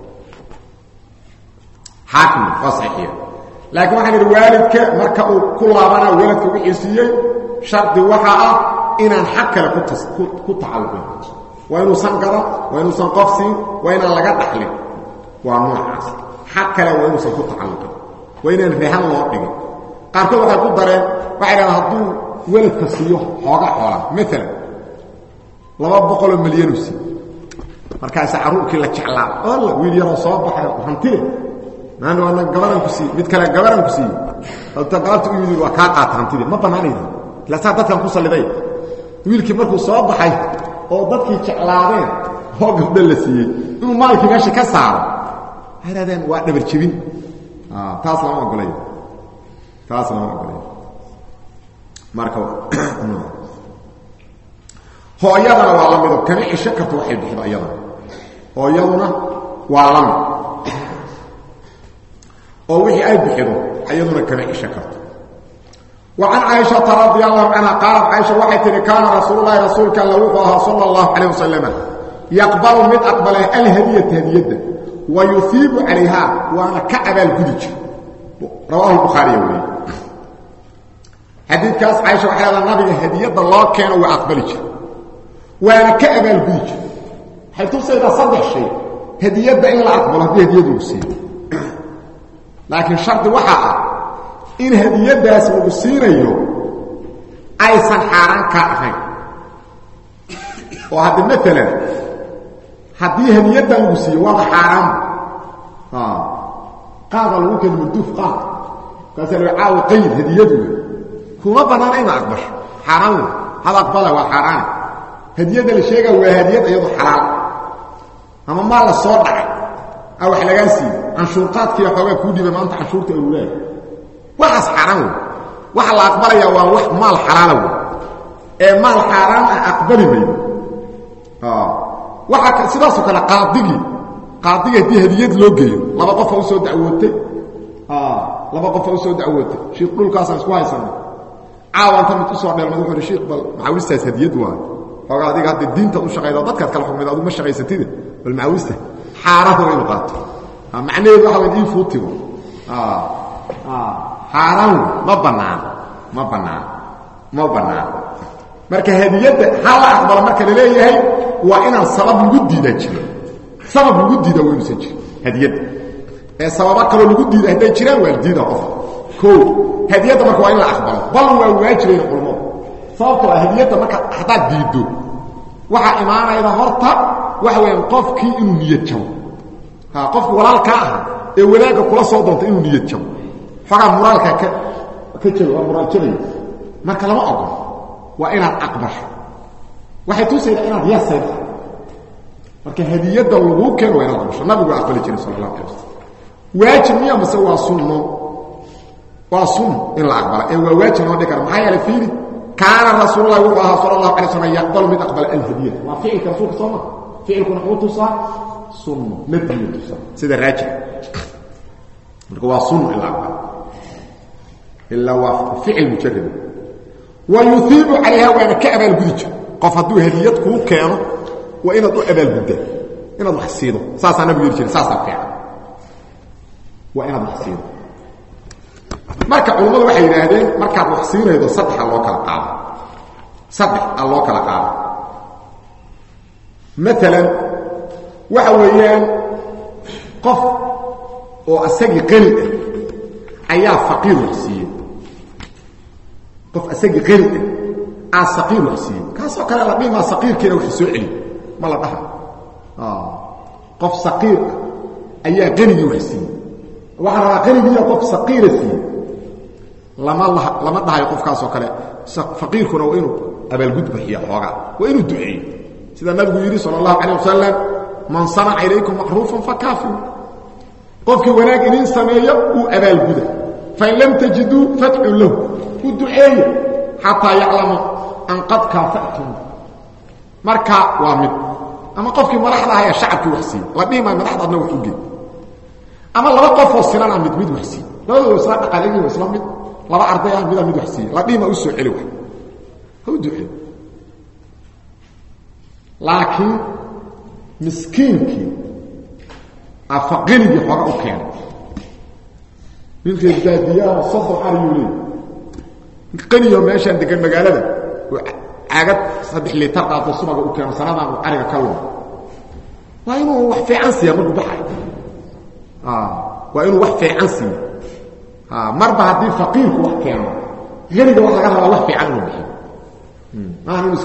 حاكم وصحيح لكن واحد والدك مركا كل لابنا ولدك وحيسيه شرط وحا ان حق له كتعلق وانه سنقره وانه سنقفسي وانه لغا دخل ونوع حق له وانه كتعلق وانه رهان لو دغ قاركو waxa ku dareen waxa haduu weladka siiyo xooga xoolo mesela 200 milyan u si markaas caruurkii la jeclaa oo wiil yar soo baxay hantile naan wana gabaran ku si mid kale gabaran ku si halta qaabtu wiil waa ka qaat hantile ma banaanayna la saadadkan ku saliday wiilkii markuu soo baxay oo dadkii jeclaadeen oo gabdha la siiyay inuu maalkii meesha ka saaro haradeen waa dhabar jibin taas lama ogolay marka hooyadana waa la mid kan isha ka waxay bixida iyadana hooyaduna waa la mid oo wixii ay bixido ayaduna kan isha ka وعن عائشة رضي الله عنها قالت عائشة وحيت كان رسول الله رسولك الله صلى الله عليه وسلم يقبل من أقبله الهدية هدية ويثيب عليها وانا كعب الجدج رواه البخاري وغيره حديث كاس عائشة وحياة النبي هدية الله كانوا وأقبلج وانا كعب الجدج حيث توصل إذا صدح شيء هدية بإن لا أقبل هذه هدية دوسين لكن شرط وحاء إن هدية داس مبصير أيضا حاران كأخين وهذا مثلا هذه هدية داس وضع حرام قاضى الوكل من دوف قاض كسر عاو قيد هدية دوسين كما بنانا إما أقبل حرام هذا أقبله وحرام هدية للشيء وهدية أيضا حلال أما ما لا صدع أو حلقانسي عن شرطات كي يحوى كودي بما أنت عن شرطة الأولاد وحس حرام وحل أقبل يا وح مال حلال مال حرام أقبل منه وحك سداسك على قاضي دي هدية لوجي لما قف أوسو دعوته لما قف أوسو دعوته شيء كل كاسن سواي سنة عاون تم تصور لما تقول الشيخ بل معاوسة هدية دوان فقال هذه الدين تدوش غير ضدك كلا حكم هذا مش غير ستين بالمعاوسة حارته وينقاط معناه واحد يدين فوتيه حرام ما بنان marka hadiyada hal aqbal marka la leeyahay waa in sabab lagu diido jiro sabab lagu diido way inuu jiro hadiyada sabab kale lagu diido haday jiraan waa diido qof ko hadiyada marka waa in la aqbalo bal waa waajib in qulmo sababta hadiyada marka hadaa diido waxa imaanayda horta waxa weyn qofkii inuu niyad jabo qof walaalka ah ee walaaga kula soo doonto inuu niyad jabo faqa moraalka ka jiro moraal jabay marka lama ogo waa inaad aqbasho waxay tusaydaa inaad yaasay marka hadiyada lagu keeno waa inaad aqbasho nabigu aqbali jiray sallallahu alayhi wasallam waajib miya mase waa sunno in la aqbala ee waa waajib oo dhigara maxaa yeelay fiiri kaana rasuulullaahi sallallahu alayhi wasallam yaqbalu min aqbal al-hadiyya wa fi'l rasuulka sallallahu fi'lkuna qutusa sunno nabiga tusa sida raajih marka waa sunno in la aqbala illa waa fi'l mujarrad ويثيب عليها وانا كأبال الجدج قف هدو هديات كو كانوا وانا دو أبال الجدج انا دو حسينه ساسا نبي يرجل ساسا فعلا وانا دو حسينه marka culimadu waxay yiraahdeen marka aad wax siinaydo saddex loo kala qaado مثلا waxa weeyaan qof oo asagi qani ayaa faqiir wasiiyay qof asagi qani asaqir wasiiyay kaasoo kale la dhima saqir kale wax soo celi ma la dhaha qof saqir ayaa qani wasiiyay waxa qani qof saqir wasiiyay lama dhahayo qofkaasoo kale faqiirkuna waa inuu abal gudba xiya xooga waa inuu duceeyo sida nabigu yiri sallallahu alayhi wasallam man sana'a ilaykum ma'rufan fakafu qofki wanaag idin sameeyo uu abal guda fa lam tajidu fad'u lahu udduceeyo hatta ya'lamu an qad kafa'tum marka waa mid ama qofki madaxda ayaa shacabki waxsi la dhima madaxda wax u geey ama laba qof oo sinana mid waxsi labadoo isla dhaqaaleeyay isla mid laba arday ah mid waxsi la dhima u soo celi wax هو دعي لكن مسكينك أفقني بحرق كان من غير دادية صدر عريولين قني يوم ماشي عندك المقالة ده عقد صدح اللي تقع في الصبح وكان صنادع وعرق كلهم وإنه وحفي عنسي يا مرد بحر وإنه وحفي عنسي مرضى هدين فقيرك وحكيانه غير ده وحكيانه وحفي عنه بحر إنه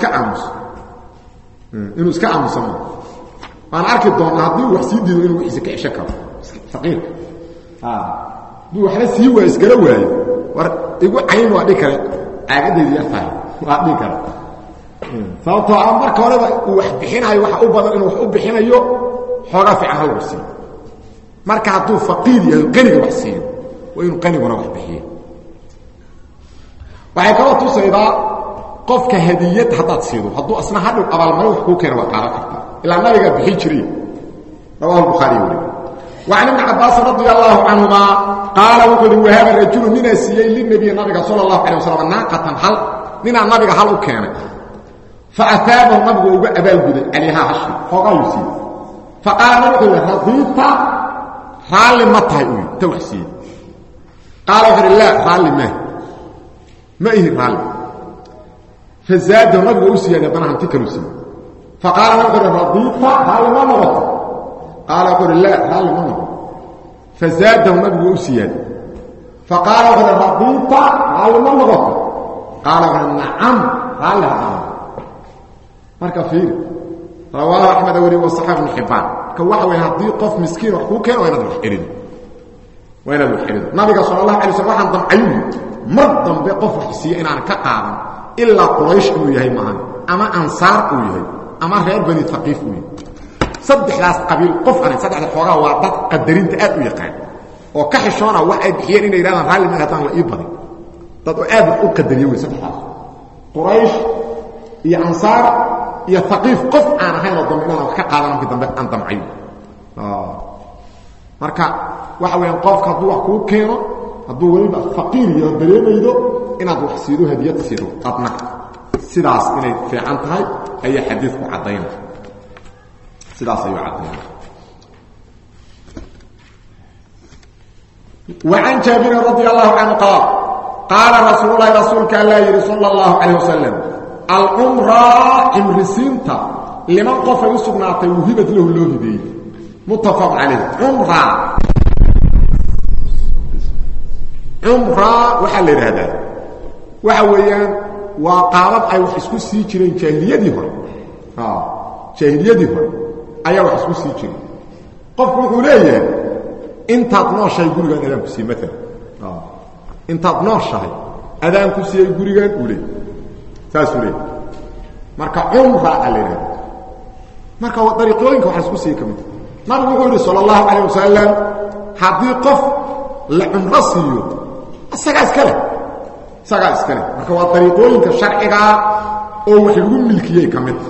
اسكا عمس أنا أركض دون هذه وحسيدي إنه يسكع شكر فقير دو وحنا سيوا يسكروا يقول عين وعديك عقد يفهم وعديك فطبعا أمر كونه وحب حين هاي وحب بدل إنه وحب حين يو حرا في عهل الرسول مركع دو فقير يقني وحسين وإنه قني ونا وحب حين وهكذا توصل قفك هدية حتى تصيده حدو أصنع هذا الأبال مروح هو كان وقارك إلا النبي بحجري رواه البخاري وعن ابن عباس رضي الله عنهما قال وقد وهذا الرجل من السيئين للنبي النبي صلى الله عليه وسلم ناقة حل من النبي حل كان فأثابه النبي أبال بدل عليها عشر فقال يسيد faqaala wuxuu yidhi radiita raalli ma tahay uu yidhi tawxsiye qaala wuxuu yidhi laa raalli ma ihi raalli fazaadahu nabiga u siyaada dana hanti kalu siiye faqaala wuxuu yidhi radiita raalli ma noqoto qaala wuxuu yidhi laa raalli ma noqoto fazaadahu nabiga u siyaada faqaala wuxuu yidhi radiita raalli ma noqoto qaala wuxuu yidhi nacam raalli hadama marka fiiri rawaahu axmed weli wa saxaab ibn xibbaan ka waxa weeye haddii qof miskiin wax kuu keeno waa inaad wax xidhido nabiga sala allahu alay waslm waxaan damcayuu mar dambe qof wax siiya inaan ka qaadan ilaa quraysh inuu yahay maahan ama ansaar uu yahay ama reer bani haqiif uu yahay saddexdaas qabiil qof anan saddexda xoogaa waa dad qadarinta aad u yaqaan oo ka xishoona wax ay bixiyeen inay yidhahdaan raalli ma haddaan la ii badin dad oo aad wax u qadariyo wey saddexdaas quraysh iyo ansaar iyo haqiif qof aan ahayn oo dambe inaan wax ka qaadan markii dambe aan damcayo marka waxa weeyaan qofka hadduu wax kuu keeno hadduu weliba faqiir iyo dareemaydo inaad wax siido hadiyad siido adna sidaas inay fiican tahay ayaa xadiidku caddaynaya sidaas ayuu caddaynaya وعن جابر رضي الله عنه قال رسول الله رسولك الله صلى الله عليه وسلم العمرة عمرسينتا لمن قف يسقناته وهبت له اللوهدي متفق عليه عمرة وحل هذا وحويان وقالت اي وحسكو سي جيرين جاهليدي هور جاهليدي هور اي وحسكو سي جيرين قف وحو ليه انت نوشاي غوريغان ادان كسي مثلا انت نوشاي ادان كسي غوريغان اولي ساسوري marka umra alina marka dariiqooyinka waxa isku sii kamid nabigu wuxuu yiri sallallahu alayhi wasallam hadii qof la umra siiyo asaga iskale marka waa dariiqooyinka sharciga oo wax lagu milkiyay kamid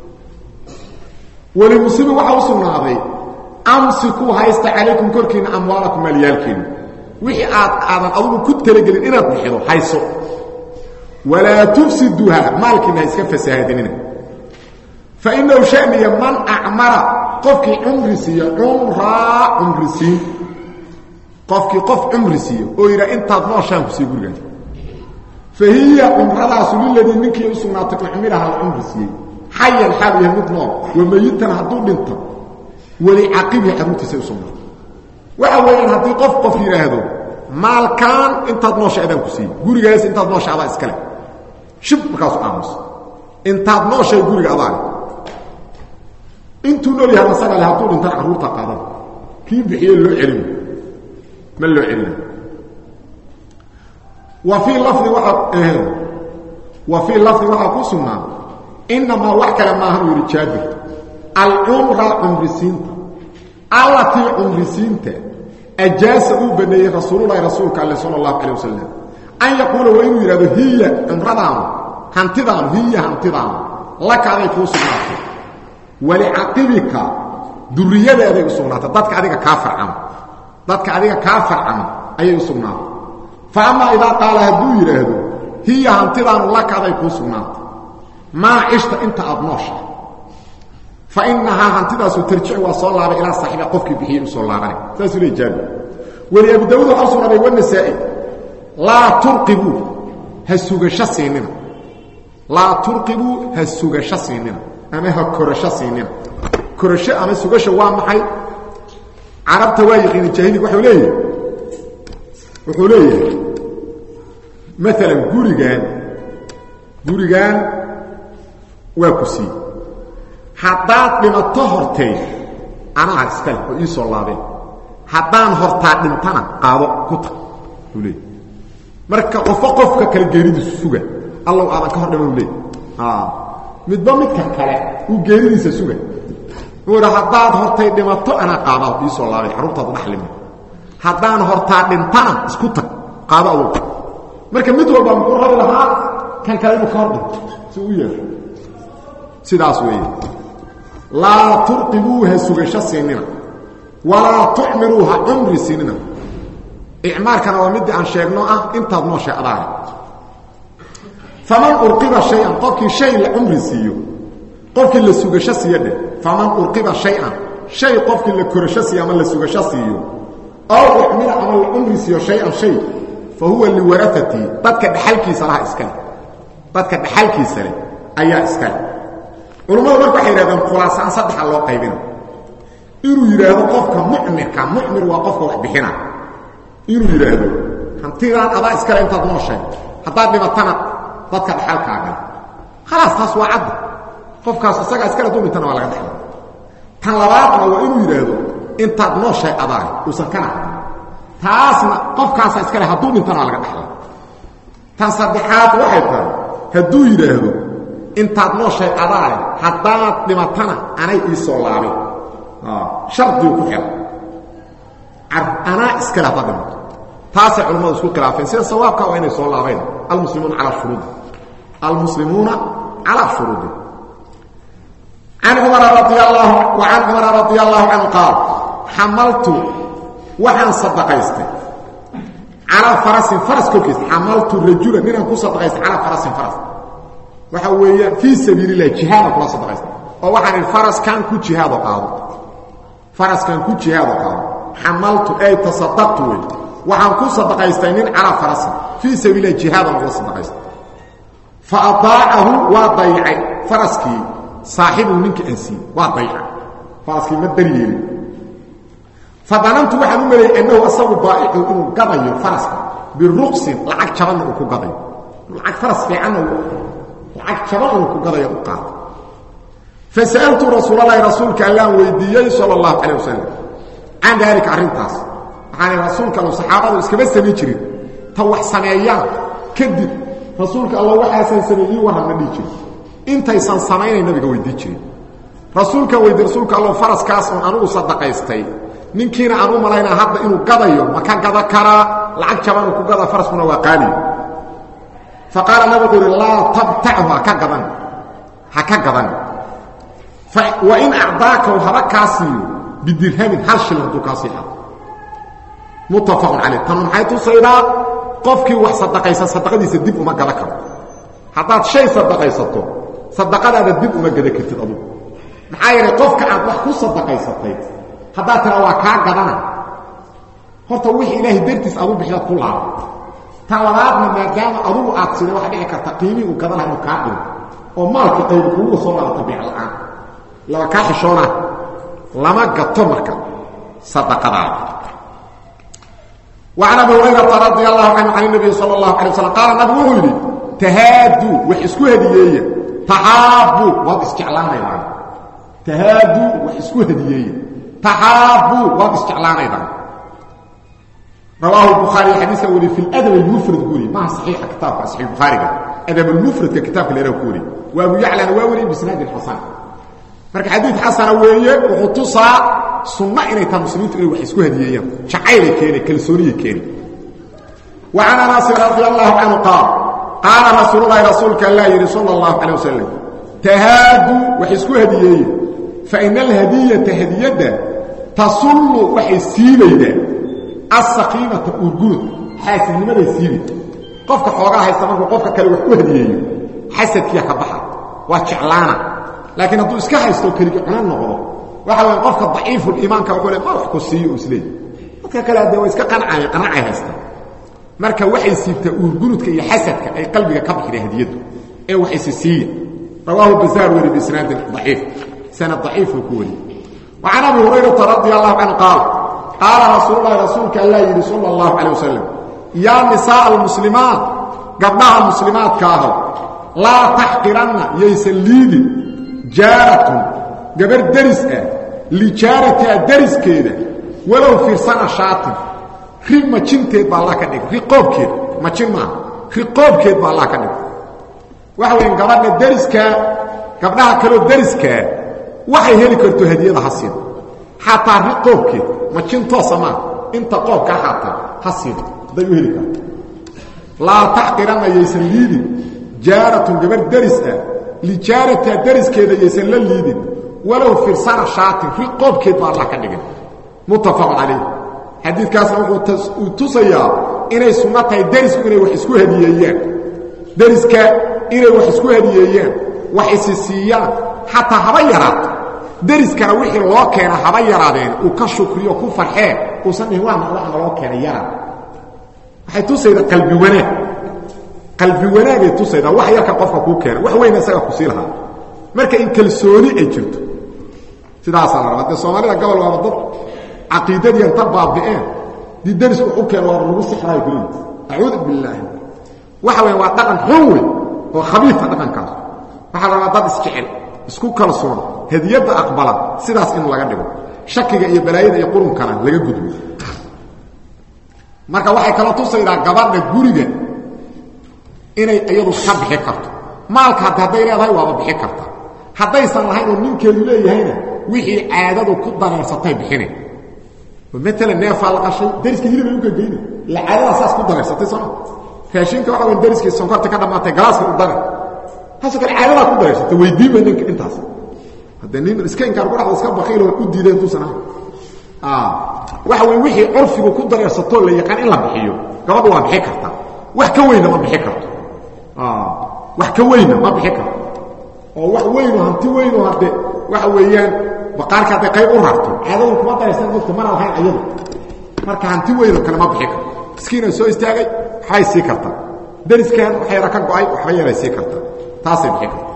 wali muslim waxa uu sugnaaday amsiku haysta alaykum korkiina amwaalakum maliyalkin wixii aadan adigu ku talagelin inaad bixido hayso ولا تفسدوها مالك ما يسكن فسادين فإنه شأن من أعمر قفك عمرسي عمرسي قفك قف عمرسي وإذا أنت أضناشا بسيقول فهي عمرها سبيل الذي منك يسوناتك عمرها العمرسي حيا الحال يهمت نار وميتا هدول انت ولعقبه حدوث سيسونا وأولا هدي قف يراهدو مال كان انت أضناشا أدام كسي قولي جايس انت أضناشا على إسكالك شب بكاسو آمس انت أضناشا يقولي أضاني انتو نولي هذا سنة لهدول انت عرورتا قادم كيف بحيه اللو علم ما اللو علم وفي لفظ وحا قسمنا إنما وحكا لما هنو يريد العمر عمر سينتا التي عمر سينتا أجاسه بني رسول الله رسولك الله صلى الله عليه وسلم أن يقول وإنه يريد هي عمردان هانتدان لك عليك وسناته ولعقبك ذرية هذه سناته ضدك عليك كافر عام أي سناته فأما إذا قال هدو يريد هي هانتدان لك عليك وسناته ما عشت أنت أبناشا فإنها هانتدان سترجع وصلى إلى صاحب قفك بحين صلى عليه تسأل الجانب ولأبو داود حصل عليه والنسائي لا ترقبوا هالسوغشة سيننا لا ترقبوا هالسوغشة سيننا أما هالكرشة سيننا كرشة أما السوغشة وامحي عرب توايقين الجاهلي وحوليه مثلا قوريغان واكسي حداد لما طهرتين أنا أسكال وإيسو الله بي حدان هرتاد لمتانا قادو كتا وليه marka qofka kala geeridiisu suga Allah aadan ka hordhaman leey midba midka kale uu geeridiisa suga wada hadaad hortay dhimato ana qaado ii soo laabay xaruntaada dhaxlin hadaan hortaa dhintana isku tag qaado awood marka mid walba uu rabi lahaa kan kale uu ka hordhin si uu yeesho sidaas weeye la turqibuha sugasha sinina wala tu'miruha umri sinina إعمار كان ومدي عن شيئا انت ضمو شيء أضاعي فمن أرقب شيئا قفك شيء لعمر سيو قفك اللي سوغشا سيده فمن أرقب شيئا shay qofkii la korasho siiyo ama la sugasho siiyo aw uxmila ama la umri siiyo shay-an shay fa huwa liwarathati dadka dhaxalkiisa laha iskale dadka dhaxalkiisa leh ayaa iskale culimadu marka waxay yidhahdeen khulaasaan saddexa loo qaybina inuu yidhaahdo qofka mucmirka mucmir waa qofka wax bixina inuu yidhaahdo hantidaan adaa iskale intaad nooshay haddaad dhimatana dadka dhaxalkaaga khalaas taas waa cadda qofkaas isaga iskale duu dhintana waa laga dhaxla tan labaadna waa inuu yidhaahdo intaad nooshay adaa uusan kana taasna qofkaasa iskale hadduu dhintana waa laga dhaxla tan saddexaad waxay tahay hadduu yidhaahdo intaad nooshay adaa haddaad dhimatana anay ii soo laabin shardigu ku xidhan anaa iskale haddaad dhimato taasay culimmadu isku khilaafeen sida sawaabka waa inay soo laabeen almuslimuuna calaa shuruudi can cumara radia allaahu canhu qaal xamaltu waxaan sadaqaystay calaa farasin faras korkiisa xamaltu rajula ninaan ku sadaqaystay calaa farasin faras waxa weeyaan fii sabiili illahi jihaada kula sadaqaystay oo waxaan idhi faraskan ku jihaado qaado faraskan ku jihaado qaado xamaltu ay tasadaqtu wey waxaan ku sadaqaystay nin calaa farasin fii sabiili illahi jihaadan kula sadaqaystay fa adaacahu waa dayacay faraskii saaxibuhu ninka ansiiyey waa dayacay faraskii ma daryeelin fadanantu waxaan u maleeyey annahu asagu baa'icu inuu gadayo faraska biruqsin lacag jabanna uu ku gadayo lacag faras fiicanna lacag jaban uu ku gadayo u qaado fasa'altu rasuulallaahi rasuulka allaan weydiiyey sala allahu calayh wasalam can daalika arrintaas waxaan rasuulka allo saxaabadu iskama samayn jirin ta wax sameeyaan kadib rasuulka alla waxaasan sameeyey warrama dhihi jirin intaysan samaynayn nabiga weydii jirin rasuulka weydiiy rasuulka allo faraskaas oon anugu sadaqaystay ninkiina aan u malaynaa hadda inuu gadayo ma ka gada karaa lacag jabanuu ku gada faraskuna waa qaaliy fa qaala nabigu uhi laa tabtachu ha ka gadan wain acdaakahu haba kaa siiyo bidirhamin hal shil hadduu kaa sii xado muttafaqun calayh tan maxay tusaydaa qofkii wax sadaqaysa sadaqadiisa dib uma gada karo haddaad shay sadaqaysato sadaqadaada dib uma gada kartid adugu maxaa yeelay qofka aad wax ku sadaqaysatay haddaad tiraa waa kaa gadana horta wixii ilaahay dartiis aad u bixidaad ku laabo tan labaadna maadaama adugu aad sida waxa dhici karta qiimihii uu gadan laha inuu kaa dhigo oo maalka qaybi kuuga soo laabata biic la-aan laba kaa xishoona lama gato marka sadaqadaada وعن أبي هريرة رضي الله عنه عن النبي صلى الله عليه وسلم قال النبي وحولي تهادوا وحسكو هديية تحابوا واد استعلان أيضا تهادوا وحسكو هديية تحابوا واد استعلان أيضا رواه البخاري حديثا ولي في الأدب المفرد قولي ما صحيح كتاب صحيح البخاري أدب المفرد ككتاب اللي قولي وأبو يعلى ووري بسناد الحسن marka xadiid xasan weeye wuxuu tusaa sunna inay tahay muslimiintu inay wax isku hadiyayaan jacayl keenay kalsooniye keenay wa ana anas radiyallahu anhu qaala rasuulullaahi rasuulka allah sallallahu alayhi wasallam tahadu wax isku hadiyay fa inal hadiyata hadiyada tasullu wa hisiibayda as-saqimata urgud xaasidnimada siibi qofka xoogaa haysta marka qofka kale wax ku hadiyeeyo xasadkiya ka baxa waa jeclaana laakiin hadduu iska haysto keliga cunaan noqdo waxa weeye qofka daciiful iimaanka wuxuu leeyahay wax ku siiyo isleey dadka kale hadda way iska qanacay haysta marka waxay siibtaa uurgurudka iyo xasadka ay qalbiga ka bixiyay hadiyadu ee waxay siiya rawahu bazaar wa bi sanad dhaif sanad dhaif ku wari wa ana abu hurayra radiyallahu anhu qala rasuulka allah sallallahu alayhi wasallam ya nisaa almuslimat gabdhaha muslimaadka ah la tahqiranna yaysaliidi jaaratun gabar daris ah lijaarata dariskeeda walow fiirsana shaatin ri majinteed baa Allah ka dhig ri qoobkeed majin ma ri qoobkeed baa Allah ka dhig waxa weyn gabadha dariska gabdhaha kale dariska waxay heli karto hadiyada hasiin hataa ri qoobkeed majin toosama inta qoobka hataa hasiin dayu heli ka la tahqirana yaysaliidi jaaratun gabar daris ah lijaarata dariskeeda yeysan la liidin walow firsana shaatin fi qoobkeed baa Allah ka dhigay muttafaq alayh xadiidkaas wuxuu tusayaa inay sunnatahay darisku inay wax isku hadiyeeyaan dariska inay wax isku hadiyeeyaan wax is siiyaan hatta haba yaraato dariskana wixii loo keena haba yaraadeen uu ka shukriyo ku farxee uusan dhihin waa wax loo keenay yaraan waxay tusayda qalbi wanaagay tusayda wax yarka qofka ku keena wax weyn isaga ku sii lahaa marka in kalsooni ay jirto sidaas la rabaa Soomaalida gobol waa dad aqeedadii inta baabi'een di daris u keen waa lagu sixray guriga a'uudu billaah waxa weyn waa dhaqan xun oo khabiif dhaqankaas waxa la rabaa dad isjecel isku kalsoon hadiyada aqbala sidaas in laga dhigo shakiga iyo balaayada iyo qurunkana laga gudbo marka waxay kala tusaydaa gabadha guriga inay iyadu ka bixi karto maalka haday leedahay waa bixi karta hadaysan lahayn oo ninkeedu leeyahayna wixii caadadu ku dareersatay bixinay مثلا neefal qashay dariska hilib uu ka geeyay la caadada saas ku dareersatay soo raashinka waxa weyn dariska sonkorta ka dhamaatay galaaska u daray haso kale caadada ku dareersatay weydiin ninka intaas hadda nin iska inkaar qurax iska baqiilo u diideen tusana waxa weyn wixii urfigu ku dareersato la yaqaan in la bixiyo gabadhu waa bixi kartaa wax ka weyn ma bixi karto wax ka weyn ma bixi karto oo wax weyn hanti weyn oo hadde waxa weeyaan baqaarka ay qayb u raarto caadadu kuma dareysan dadka mar lahayn ayadu marka hanti weyn kale ma bixi karto iskiina soo istaagay waxay sii kartaa dariskan waxay raka go'ay waxba yaray sii kartaa taasay bixi kartaa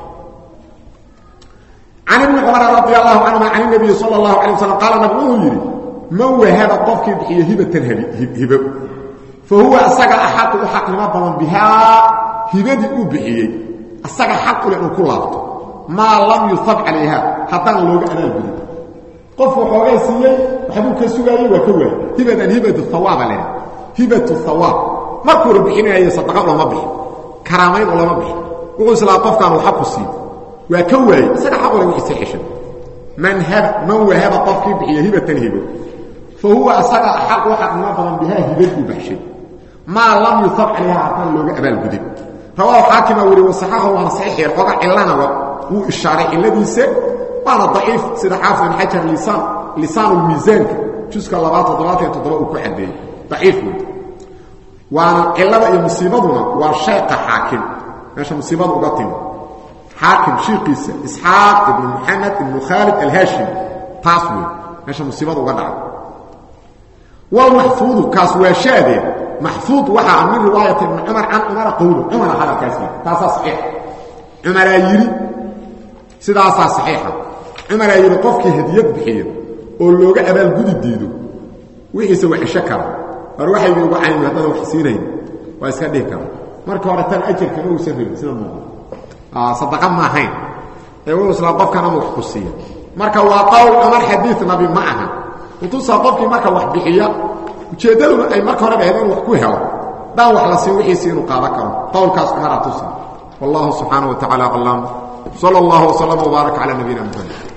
عن ابن عمر رضي الله عنهما عن النبي صلى الله عليه وسلم قال نبيه يري من وهب قفك بحيه هبه هبه فهو اسغى احق وحق ما ضمن بها هبدي وبحيه اسغى حق له كلابته ما لم يصب عليها حتى لو انا البدي قف وحوغي سيي وحبو كسغاي وكوي هبه الثواب له هبه الثواب ما كور بحينه اي صدقه ولا ما بخي كرامين ولا ما بخي وقول لا قف كان حق سي وكوي سنه حق ولا يستحشن من وهب قفك بحيه هبه هبه فهو اسغى حق وحق ما ضمن بها هبه وبحشي ما لم يصب عليها حتى لو ابل البدي رواه حاكم وري وصححه وصحيح القضاء إلانا والشارع الذي سب وانا ضعيف سيد حافظ بن حجر لسان الميزان جزء اللبات تضرؤه كحدي ضعيف وانا إلانا مصيبتنا وشيق حاكم ماشي مصيبته قطن حاكم شيقيس إسحاق بن محمد بن خالد الهاشم تاسوي ماشي مصيبته قطع والمحفوظ كاسوى شادي محفوظ وحا من رواية ابن عمر عن عمر قوله عمر هذا كاسوى تاسا صحيح عمر يري سداسا صحيحه عمر يري قفكي هديه بخير او لوغا ابال غدي ديدو ويحيس وحي شكر روحي ugu cayn hadana wax siinay waa iska dhig kara marka hore tan ajirka uu sabir sida ma sadaqa ma hayn ee uu isla qofkana wax ku siiyo marka waa qawl Umar hadith nabi ma aha intuu sababkii marka wax bixiya ujeedadu ay marka hore baaheen wax ku helo daan wax la siin wixii inuu qaada karo qowlkaas Umar atusi wallahu subhanahu wa ta'ala allam صلى الله وسلم وبارك على نبينا محمد